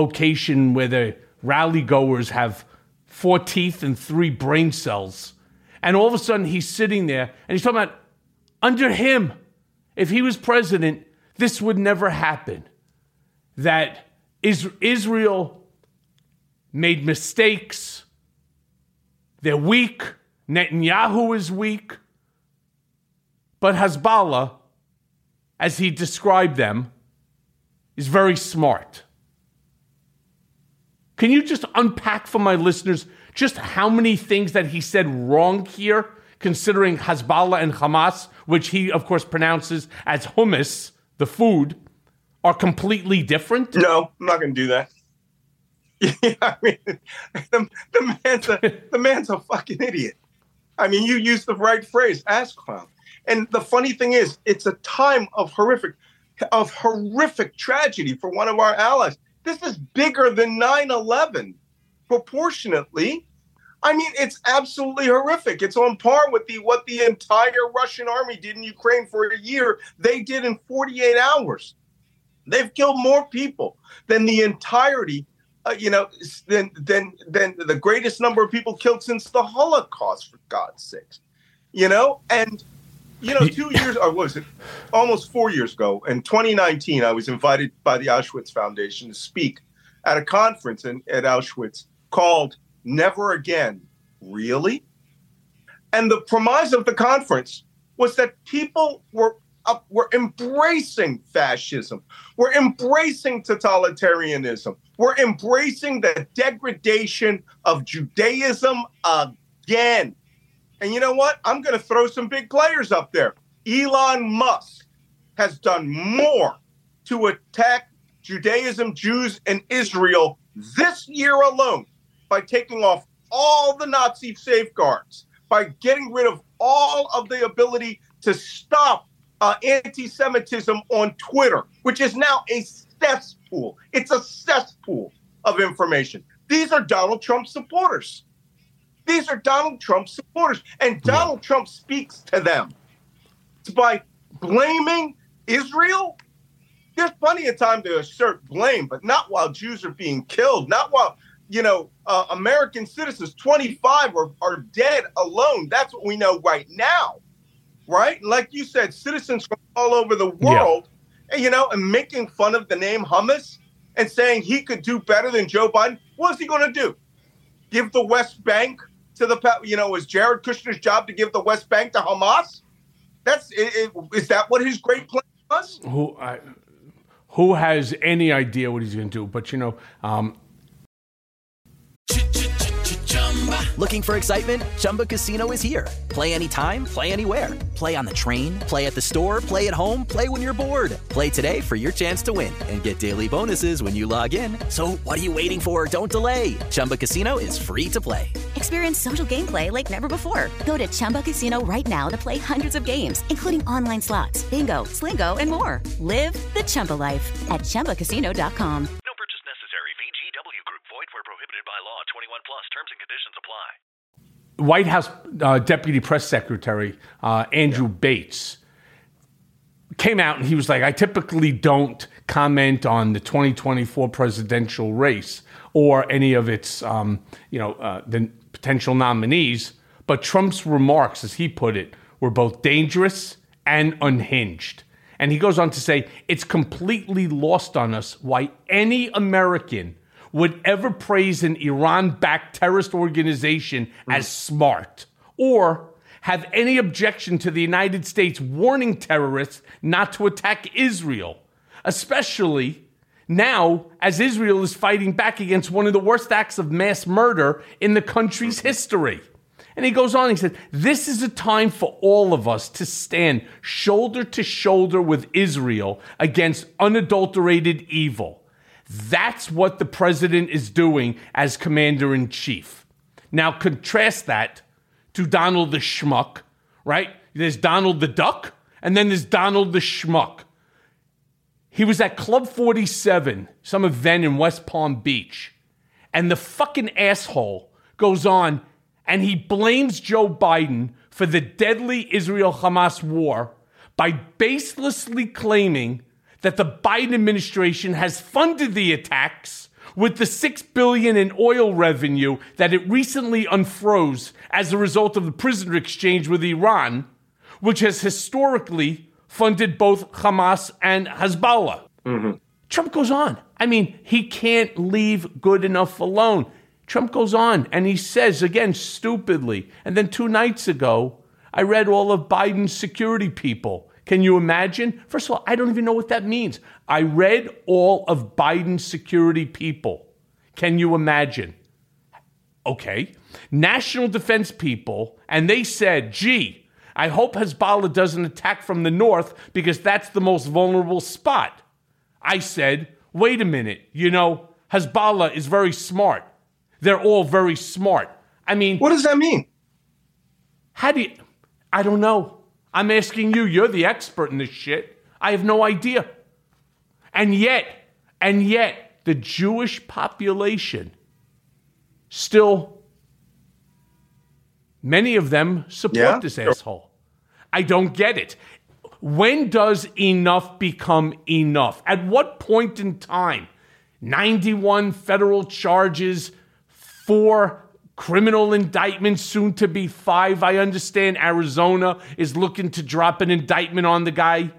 location where the rally goers have four teeth and three brain cells. And all of a sudden, he's sitting there, and he's talking about, under him, if he was president, this would never happen. That is, Israel made mistakes. They're weak. Netanyahu is weak. But Hezbollah, as he described them, is very smart. Can you just unpack for my listeners just how many things that he said wrong here, considering Hezbollah and Hamas, which he, of course, pronounces as hummus, the food, are completely different? No, I'm not going to do that. Yeah, I mean, the, the, man's a, the man's a fucking idiot. I mean, you used the right phrase, ass clown. And the funny thing is, it's a time of horrific, of horrific tragedy for one of our allies. This is bigger than nine eleven, proportionately. I mean, it's absolutely horrific. It's on par with the what the entire Russian army did in Ukraine for a year. They did in forty-eight hours. They've killed more people than the entirety, uh, you know, than, than, than the greatest number of people killed since the Holocaust, for God's sakes. You know, and, you know, two years, or what was it, almost four years ago, in twenty nineteen, I was invited by the Auschwitz Foundation to speak at a conference in, at Auschwitz called Never Again. Really? And the premise of the conference was that people were uh, were embracing fascism. We're embracing totalitarianism. We're embracing the degradation of Judaism again. And you know what? I'm going to throw some big players up there. Elon Musk has done more to attack Judaism, Jews, and Israel this year alone by taking off all the Nazi safeguards, by getting rid of all of the ability to stop uh, anti-Semitism on Twitter, which is now a cesspool. It's a cesspool of information. These are Donald Trump supporters. These are Donald Trump supporters. And Donald Trump speaks to them. It's by blaming Israel. There's plenty of time to assert blame, but not while Jews are being killed, not while, you know, uh, American citizens, twenty-five are, are dead alone. That's what we know right now, right? Like you said, citizens from all over the world, yeah. and, you know, and making fun of the name hummus and saying he could do better than Joe Biden. What's he going to do? Give the West Bank to the, you know, is Jared Kushner's job to give the West Bank to Hamas? That's, it, it, is that what his great plan was? Who, I, who has any idea what he's going to do? But, you know, um, Looking for excitement? Chumba Casino is here. Play anytime, play anywhere. Play on the train, play at the store, play at home, play when you're bored. Play today for your chance to win and get daily bonuses when you log in. So what are you waiting for? Don't delay. Chumba Casino is free to play. Experience social gameplay like never before. Go to Chumba Casino right now to play hundreds of games, including online slots, bingo, Slingo, and more. Live the Chumba life at Chumba Casino dot com. No purchase necessary. V G W Group. Void where prohibited by law. twenty-one plus. Terms and conditions apply. White House uh, Deputy Press Secretary uh, Andrew yeah. Bates came out and he was like, I typically don't comment on the twenty twenty-four presidential race or any of its, um, you know, uh, the potential nominees. But Trump's remarks, as he put it, were both dangerous and unhinged. And he goes on to say, it's completely lost on us why any American would ever praise an Iran-backed terrorist organization mm. as smart or have any objection to the United States warning terrorists not to attack Israel, especially now as Israel is fighting back against one of the worst acts of mass murder in the country's history. And he goes on, he said, this is a time for all of us to stand shoulder to shoulder with Israel against unadulterated evil. That's what the president is doing as commander-in-chief. Now, contrast that to Donald the Schmuck, right? There's Donald the Duck, and then there's Donald the Schmuck. He was at Club forty-seven, some event in West Palm Beach, and the fucking asshole goes on and he blames Joe Biden for the deadly Israel-Hamas war by baselessly claiming that the Biden administration has funded the attacks with the six billion dollars in oil revenue that it recently unfroze as a result of the prisoner exchange with Iran, which has historically funded both Hamas and Hezbollah. Mm-hmm. Trump goes on. I mean, he can't leave good enough alone. Trump goes on and he says, again, stupidly, and then two nights ago, I read all of Biden's security people. Can you imagine? First of all, I don't even know what that means. I read all of Biden's security people. Can you imagine? Okay. National defense people, and they said, gee, I hope Hezbollah doesn't attack from the north because that's the most vulnerable spot. I said, wait a minute, you know, Hezbollah is very smart. They're all very smart. I mean... What does that mean? How do you... I don't know. I'm asking you. You're the expert in this shit. I have no idea. And yet, and yet, the Jewish population still, many of them support yeah, this sure. asshole. I don't get it. When does enough become enough? At what point in time? ninety-one federal charges, four criminal indictments, soon to be five. I understand Arizona is looking to drop an indictment on the guy.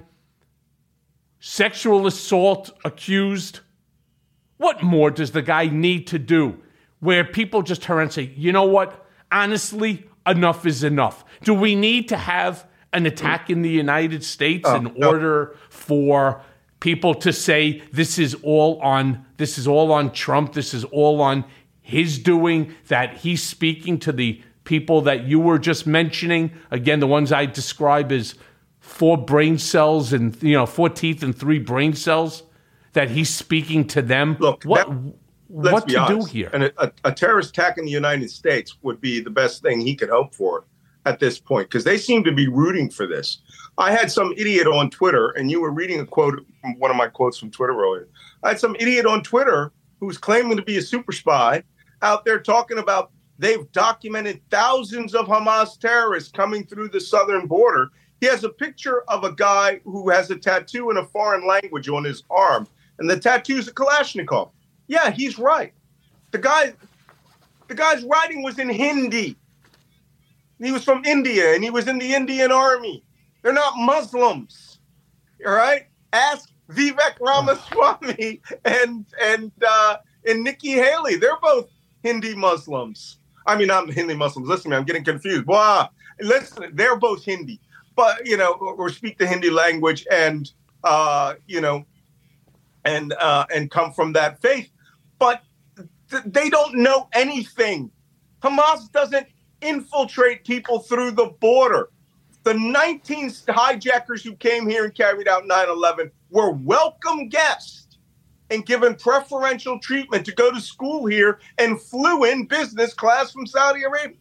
Sexual assault accused. What more does the guy need to do? Where people just turn and say, you know what? Honestly, enough is enough. Do we need to have an attack in the United States oh, in no. order for people to say this is all on this is all on Trump, this is all on his doing, that he's speaking to the people that you were just mentioning, again, the ones I describe as four brain cells and, you know, four teeth and three brain cells, that he's speaking to them? Look, what that, what to honest. do here? And a, a terrorist attack in the United States would be the best thing he could hope for at this point, because they seem to be rooting for this. I had some idiot on Twitter, and you were reading a quote, one of my quotes from Twitter earlier. I had some idiot on Twitter who was claiming to be a super spy out there talking about they've documented thousands of Hamas terrorists coming through the southern border. He has a picture of a guy who has a tattoo in a foreign language on his arm, and the tattoo's a Kalashnikov. Yeah, he's right. The guy, the guy's writing was in Hindi. He was from India, and he was in the Indian army. They're not Muslims, all right? Ask Vivek Ramaswamy and and uh, and Nikki Haley. They're both Hindi Muslims. I mean, not Hindi Muslims. Listen to me, I'm getting confused. Wow. Listen, they're both Hindi, but, you know, or speak the Hindi language and, uh, you know, and uh, and come from that faith. But th- they don't know anything. Hamas doesn't infiltrate people through the border. The nineteen hijackers who came here and carried out nine eleven were welcome guests and given preferential treatment to go to school here and flew in business class from Saudi Arabia.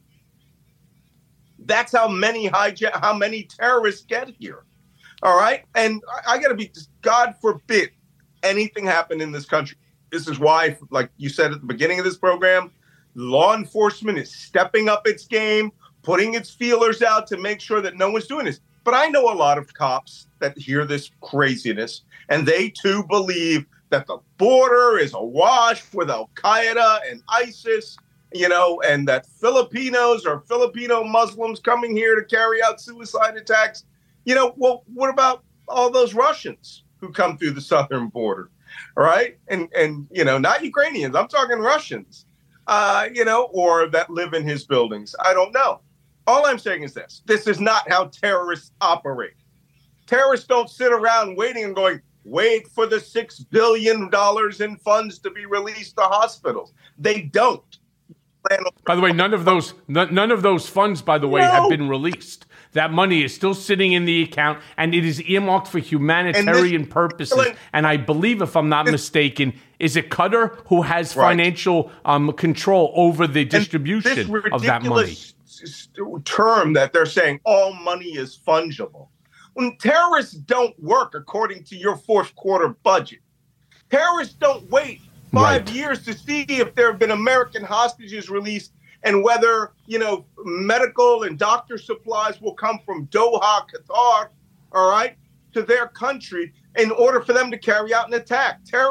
That's how many hijack, how many terrorists get here. All right. And I, I got to be, God forbid anything happen in this country. This is why, like you said at the beginning of this program, law enforcement is stepping up its game, putting its feelers out to make sure that no one's doing this. But I know a lot of cops that hear this craziness, and they too believe that the border is awash with Al-Qaeda and ISIS, you know, and that Filipinos or Filipino Muslims coming here to carry out suicide attacks. You know, well, what about all those Russians who come through the southern border, all right? And, and you know, not Ukrainians, I'm talking Russians, uh, you know, or that live in his buildings. I don't know. All I'm saying is this. This is not how terrorists operate. Terrorists don't sit around waiting and going, wait for the six billion dollars in funds to be released to hospitals. They don't. By the way, none of those none, none of those funds, by the way, no. have been released. That money is still sitting in the account, and it is earmarked for humanitarian and this, purposes. And I believe, if I'm not this, mistaken, is it Qatar who has right. financial um, control over the distribution of that money? Term that they're saying all money is fungible. When terrorists don't work according to your fourth quarter budget, terrorists don't wait five right. years to see if there have been American hostages released and whether, you know, medical and doctor supplies will come from Doha, Qatar, all right, to their country in order for them to carry out an attack. Terrorists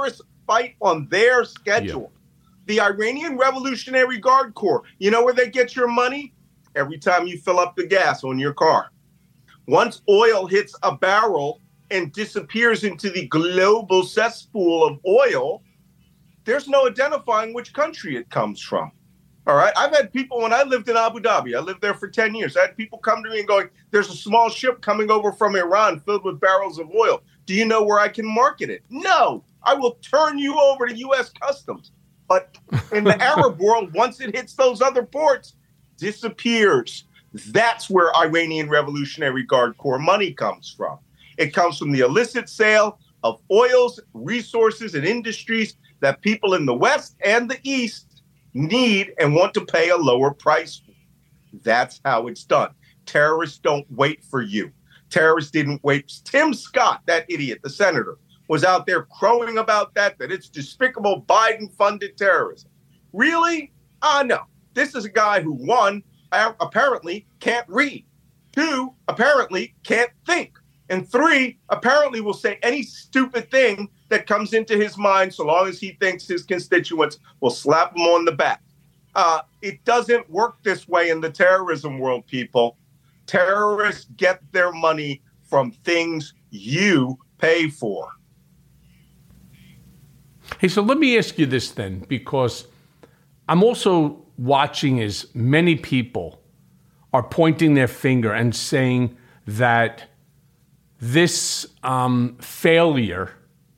fight on their schedule. Yeah. The Iranian Revolutionary Guard Corps, you know where they get your money? Every time you fill up the gas on your car. Once oil hits a barrel and disappears into the global cesspool of oil, there's no identifying which country it comes from. All right. I've had people, when I lived in Abu Dhabi, I lived there for ten years. I had people come to me and going, there's a small ship coming over from Iran filled with barrels of oil. Do you know where I can market it? No, I will turn you over to U S Customs. But in the Arab world, once it hits those other ports, disappears. That's where Iranian Revolutionary Guard Corps money comes from. It comes from the illicit sale of oils, resources, and industries that people in the West and the East need and want to pay a lower price for. That's how it's done. Terrorists don't wait for you. Terrorists didn't wait. Tim Scott, that idiot, the senator, was out there crowing about that, that it's despicable Biden-funded terrorism. Really? Ah, uh, no. This is a guy who, one, apparently can't read. Two, apparently can't think. And three, apparently will say any stupid thing that comes into his mind so long as he thinks his constituents will slap him on the back. Uh, it doesn't work this way in the terrorism world, people. Terrorists get their money from things you pay for. Hey, so let me ask you this then, because I'm also watching as many people are pointing their finger and saying that this um, failure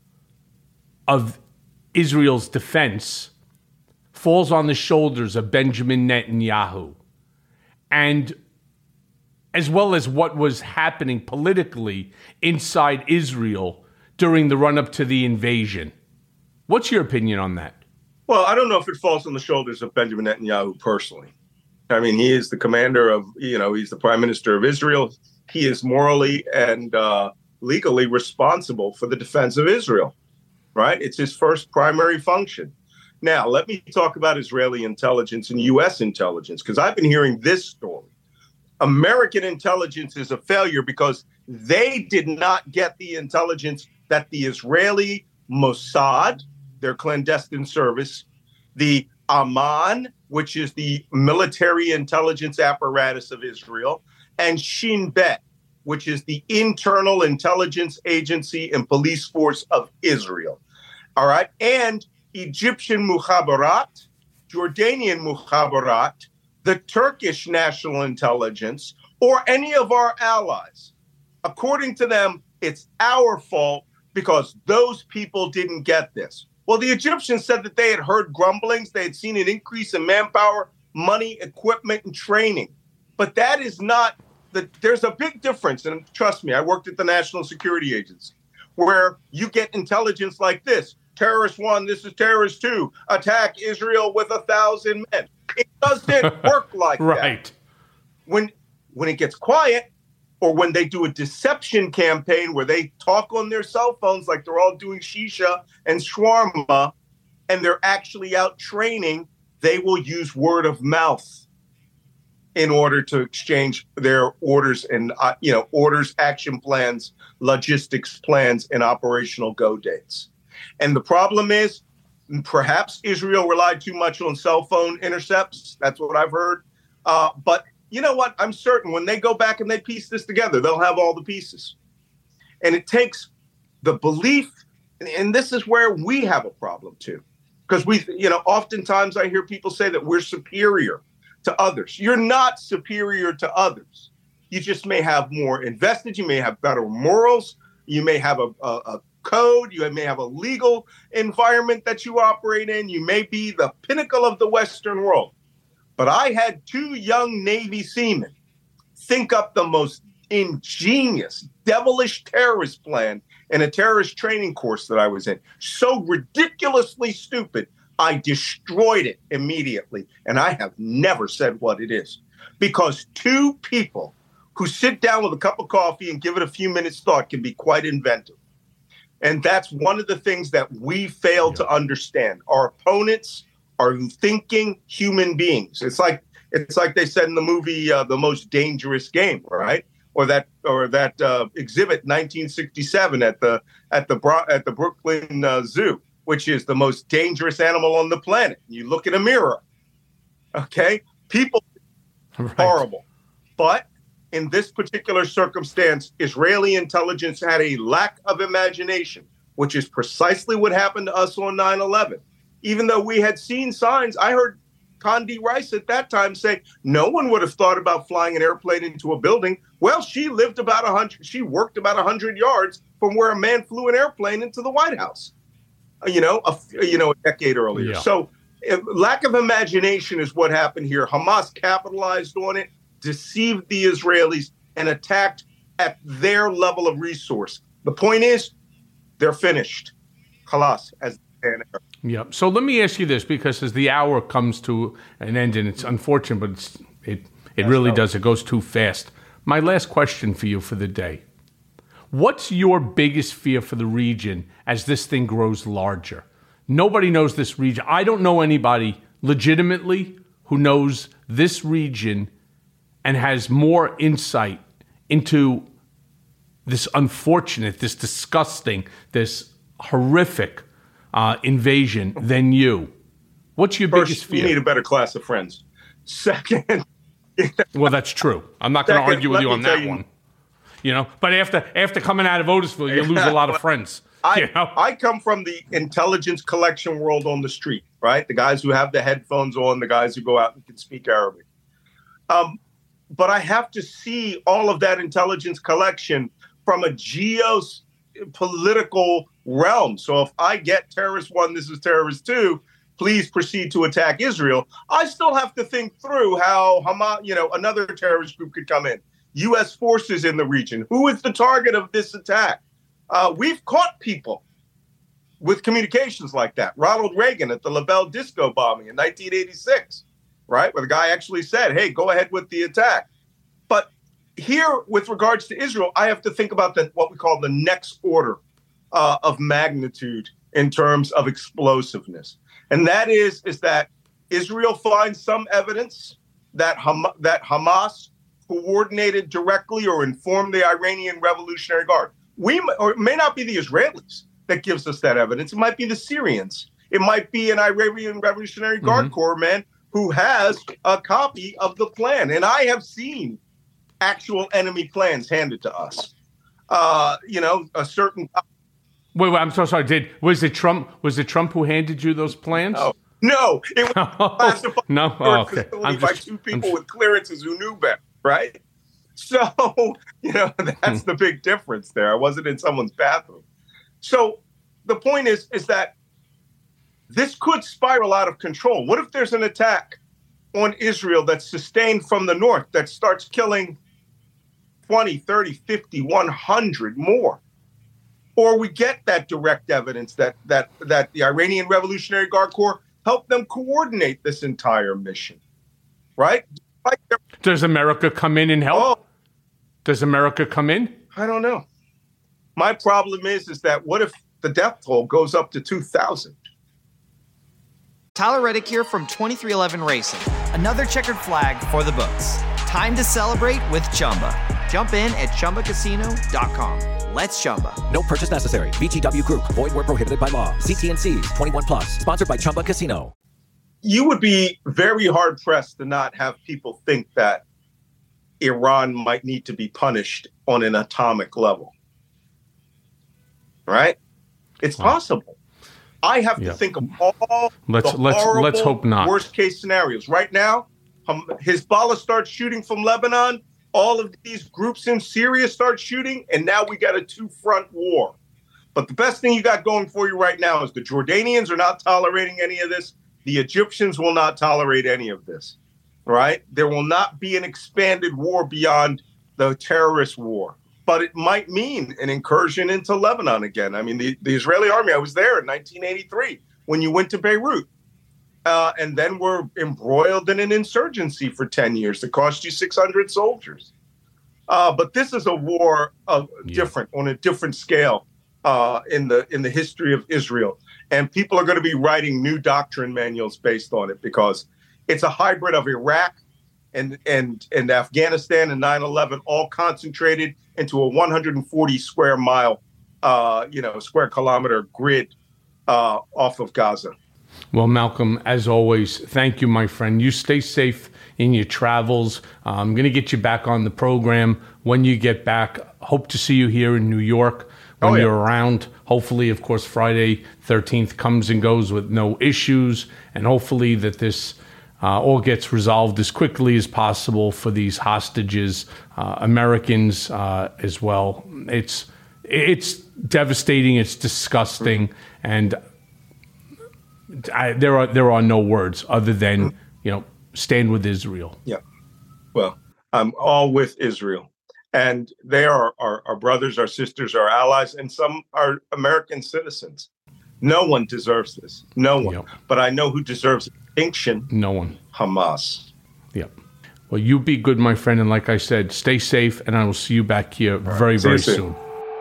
of Israel's defense falls on the shoulders of Benjamin Netanyahu, and as well as what was happening politically inside Israel during the run-up to the invasion. What's your opinion on that? Well, I don't know if it falls on the shoulders of Benjamin Netanyahu personally. I mean, he is the commander of, you know, he's the prime minister of Israel. He is morally and uh, legally responsible for the defense of Israel, right? It's his first primary function. Now, let me talk about Israeli intelligence and U S intelligence, because I've been hearing this story. American intelligence is a failure because they did not get the intelligence that the Israeli Mossad, their clandestine service, the Aman, which is the military intelligence apparatus of Israel, and Shin Bet, which is the internal intelligence agency and police force of Israel. All right. And Egyptian Mukhabarat, Jordanian Mukhabarat, the Turkish national intelligence, or any of our allies. According to them, it's our fault because those people didn't get this. Well, the Egyptians said that they had heard grumblings. They had seen an increase in manpower, money, equipment, and training. But that is not the, there's a big difference. And trust me, I worked at the National Security Agency, where you get intelligence like this. Terrorist one, this is terrorist two. Attack Israel with a thousand men. It doesn't work like right. that. Right. When, when it gets quiet, or when they do a deception campaign where they talk on their cell phones like they're all doing shisha and shawarma, and they're actually out training, they will use word of mouth in order to exchange their orders and, uh, you know, orders, action plans, logistics plans, and operational go dates. And the problem is, perhaps Israel relied too much on cell phone intercepts. That's what I've heard. Uh, but you know what? I'm certain when they go back and they piece this together, they'll have all the pieces. And it takes the belief, and this is where we have a problem too. Because we, you know, oftentimes I hear people say that we're superior to others. You're not superior to others. You just may have more invested. You may have better morals. You may have a, a, a code. You may have a legal environment that you operate in. You may be the pinnacle of the Western world. But I had two young Navy seamen think up the most ingenious, devilish terrorist plan in a terrorist training course that I was in. So ridiculously stupid, I destroyed it immediately. And I have never said what it is. Because two people who sit down with a cup of coffee and give it a few minutes thought can be quite inventive. And that's one of the things that we fail to understand. Our opponents are thinking human beings. It's like it's like they said in the movie uh, The Most Dangerous Game, right? Or that or that uh, exhibit nineteen sixty-seven at the at the at the Brooklyn uh, Zoo which is the most dangerous animal on the planet. You look in a mirror, okay? People, right. Horrible. But in this particular circumstance, Israeli intelligence had a lack of imagination, which is precisely what happened to us on nine eleven. Even though we had seen signs, I heard Condi Rice at that time say, no one would have thought about flying an airplane into a building. Well, she lived about one hundred, she worked about one hundred yards from where a man flew an airplane into the White House, you know, a, you know, a decade earlier. Yeah. So if, lack of imagination is what happened here. Hamas capitalized on it, deceived the Israelis, and attacked at their level of resource. The point is, they're finished. Khalas, as an error. Yeah. So let me ask you this, because as the hour comes to an end, and it's unfortunate, but it's, it it really does. It goes too fast. My last question for you for the day. What's your biggest fear for the region as this thing grows larger? Nobody knows this region. I don't know anybody legitimately who knows this region and has more insight into this unfortunate, this disgusting, this horrific uh, invasion than you. What's your First, biggest fear? You need a better class of friends. Second, well, that's true. I'm not going to argue with let you me on tell that you- one. You know, but after after coming out of Otisville, you lose a lot of friends. I, you know? I come from the intelligence collection world on the street, right? The guys who have the headphones on, the guys who go out and can speak Arabic. Um, but I have to see all of that intelligence collection from a geopolitical realm. So if I get terrorist one, this is terrorist two, please proceed to attack Israel. I still have to think through how Hamas, you know, another terrorist group could come in. U S forces in the region. Who is the target of this attack? Uh, we've caught people with communications like that. Ronald Reagan at the LaBelle Disco bombing in nineteen eighty-six, right? Where the guy actually said, hey, go ahead with the attack. But here, with regards to Israel, I have to think about the, what we call the next order uh, of magnitude in terms of explosiveness. And that is, is that Israel finds some evidence that, Ham- that Hamas coordinated directly or informed the Iranian Revolutionary Guard. We or it may not be the Israelis that gives us that evidence. It might be the Syrians. It might be an Iranian Revolutionary Guard Mm-hmm. Corps man who has a copy of the plan. And I have seen actual enemy plans handed to us. Uh, you know, a certain. Wait, wait, I'm so sorry. Did was it Trump? Was it Trump who handed you those plans? Oh, no, it was classified no, oh, okay. facility I'm by just, two people I'm, with clearances who knew better, right? So, you know, that's the big difference there. I wasn't in someone's bathroom. So the point is, is that this could spiral out of control. What if there's an attack on Israel that's sustained from the north that starts killing twenty, thirty, fifty, one hundred more? Or we get that direct evidence that that that the Iranian Revolutionary Guard Corps helped them coordinate this entire mission, right? Like does America come in and help? Oh, Does America come in? I don't know. My problem is, is that what if the death toll goes up to two thousand? Tyler Reddick here from twenty-three eleven Racing. Another checkered flag for the books. Time to celebrate with Chumba. Jump in at Chumba Casino dot com. Let's Chumba. No purchase necessary. V G W Group. Void where prohibited by law. See T N Cs. twenty-one plus. Sponsored by Chumba Casino. You would be very hard pressed to not have people think that Iran might need to be punished on an atomic level. Right? It's Wow. possible. I have Yeah. to think of all Let's- the let's- horrible let's hope not. worst case scenarios. Right now, um, Hezbollah starts shooting from Lebanon. All of these groups in Syria start shooting, and now we got a two-front war. But the best thing you got going for you right now is the Jordanians are not tolerating any of this. The Egyptians will not tolerate any of this, right? There will not be an expanded war beyond the terrorist war, but it might mean an incursion into Lebanon again. I mean, the, the Israeli army, I was there in nineteen eighty-three when you went to Beirut. Uh, and then we're embroiled in an insurgency for ten years that cost you six hundred soldiers. Uh, but this is a war of Yeah. different, on a different scale uh, in the in the history of Israel. And people are going to be writing new doctrine manuals based on it because it's a hybrid of Iraq and and and Afghanistan and nine eleven all concentrated into a one hundred forty square mile, uh, you know, square kilometer grid uh, off of Gaza. Well, Malcolm, as always, thank you, my friend. You stay safe in your travels. Uh, I'm going to get you back on the program when you get back. Hope to see you here in New York when Oh, yeah. you're around. Hopefully, of course, Friday thirteenth comes and goes with no issues, and hopefully that this uh, all gets resolved as quickly as possible for these hostages, uh, Americans uh, as well. It's it's devastating. It's disgusting, and I, there are there are no words other than, you know, stand with Israel. Yeah. Well, I'm all with Israel. And they are our, our brothers, our sisters, our allies, and some are American citizens. No one deserves this. No one. Yep. But I know who deserves extinction. No one. Hamas. Yep. Well, you be good, my friend. And like I said, stay safe. And I will see you back here very, See you very soon. soon.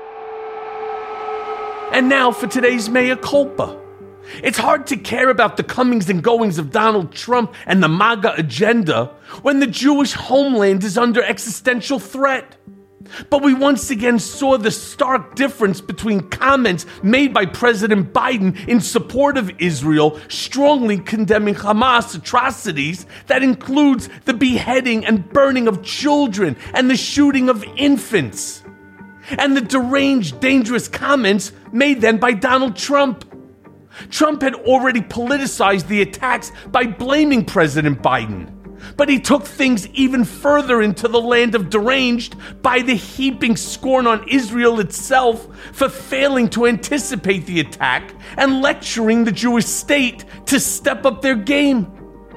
And now for today's Mea Culpa. It's hard to care about the comings and goings of Donald Trump and the MAGA agenda when the Jewish homeland is under existential threat. But we once again saw the stark difference between comments made by President Biden in support of Israel, strongly condemning Hamas atrocities that includes the beheading and burning of children and the shooting of infants, and the deranged, dangerous comments made then by Donald Trump. Trump had already politicized the attacks by blaming President Biden, but he took things even further into the land of deranged by the heaping scorn on Israel itself for failing to anticipate the attack and lecturing the Jewish state to step up their game.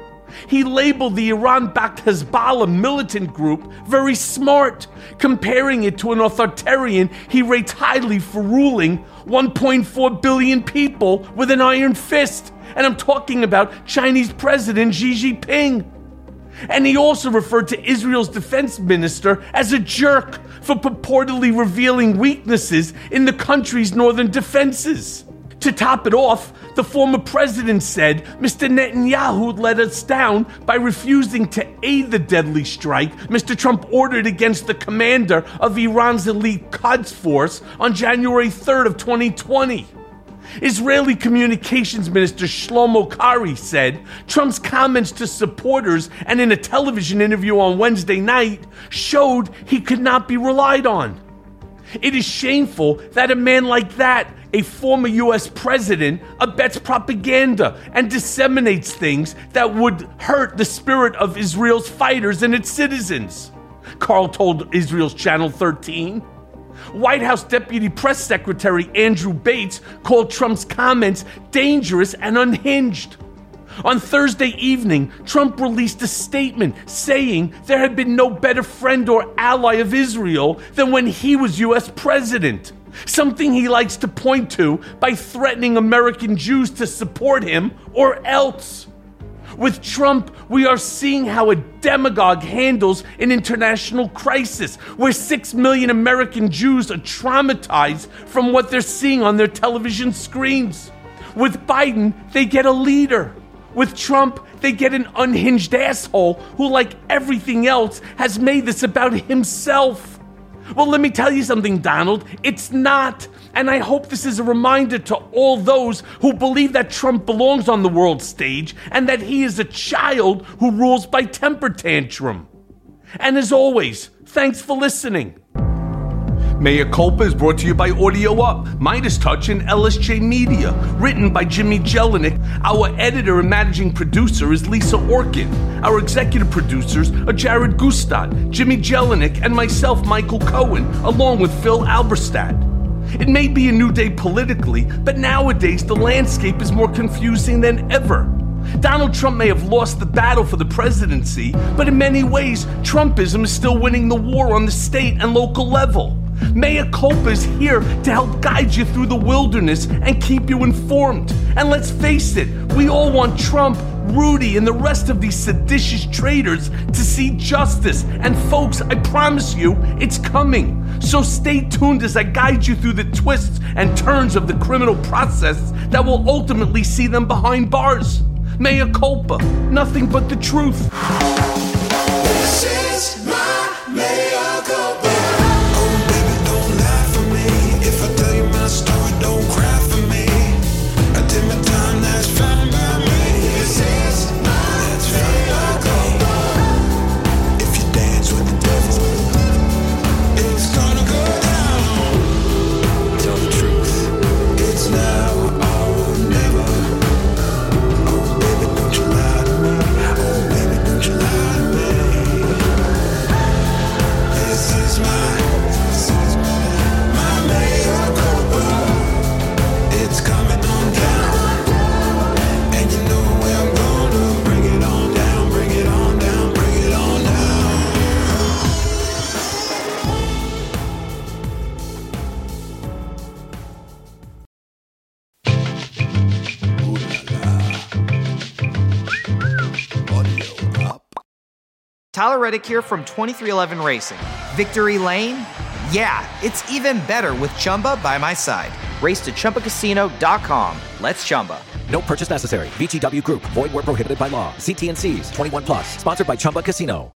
He labeled the Iran-backed Hezbollah militant group very smart, comparing it to an authoritarian he rates highly for ruling one point four billion people with an iron fist. And I'm talking about Chinese President Xi Jinping. And he also referred to Israel's defense minister as a jerk for purportedly revealing weaknesses in the country's northern defenses. To top it off, the former president said Mister Netanyahu let us down by refusing to aid the deadly strike Mister Trump ordered against the commander of Iran's elite Quds force on January third of twenty twenty. Israeli Communications Minister Shlomo Kari said Trump's comments to supporters and in a television interview on Wednesday night showed he could not be relied on. It is shameful that a man like that, a former U S president, abets propaganda and disseminates things that would hurt the spirit of Israel's fighters and its citizens, Carl told Israel's Channel thirteen. White House Deputy Press Secretary Andrew Bates called Trump's comments dangerous and unhinged. On Thursday evening, Trump released a statement saying there had been no better friend or ally of Israel than when he was U S president, something he likes to point to by threatening American Jews to support him or else. With Trump, we are seeing how a demagogue handles an international crisis where six million American Jews are traumatized from what they're seeing on their television screens. With Biden, they get a leader. With Trump, they get an unhinged asshole who, like everything else, has made this about himself. Well, let me tell you something, Donald. It's not. And I hope this is a reminder to all those who believe that Trump belongs on the world stage and that he is a child who rules by temper tantrum. And as always, thanks for listening. Mea Culpa is brought to you by Audio Up, Midas Touch, and L S J Media. Written by Jimmy Jelinek. Our editor and managing producer is Lisa Orkin. Our executive producers are Jared Gustad, Jimmy Jelinek, and myself, Michael Cohen, along with Phil Alberstadt. It may be a new day politically, but nowadays the landscape is more confusing than ever. Donald Trump may have lost the battle for the presidency, but in many ways, Trumpism is still winning the war on the state and local level. Mea Culpa is here to help guide you through the wilderness and keep you informed. And let's face it, we all want Trump, Rudy, and the rest of these seditious traitors to see justice. And folks, I promise you, it's coming. So stay tuned as I guide you through the twists and turns of the criminal process that will ultimately see them behind bars. Mea Culpa, nothing but the truth. This is my mea culpa. Oh, baby, don't lie for me. If I tell you my story, don't cry for me. I my, my mea culpa. It's coming on down, and you know where I'm gonna bring it on down, bring it on down, bring it on down. Tyler Reddick here from twenty-three eleven Racing. Victory Lane? Yeah, it's even better with Chumba by my side. Race to Chumba Casino dot com. Let's Chumba. No purchase necessary. V G W Group. Void where prohibited by law. See T and C's. twenty-one plus. Sponsored by Chumba Casino.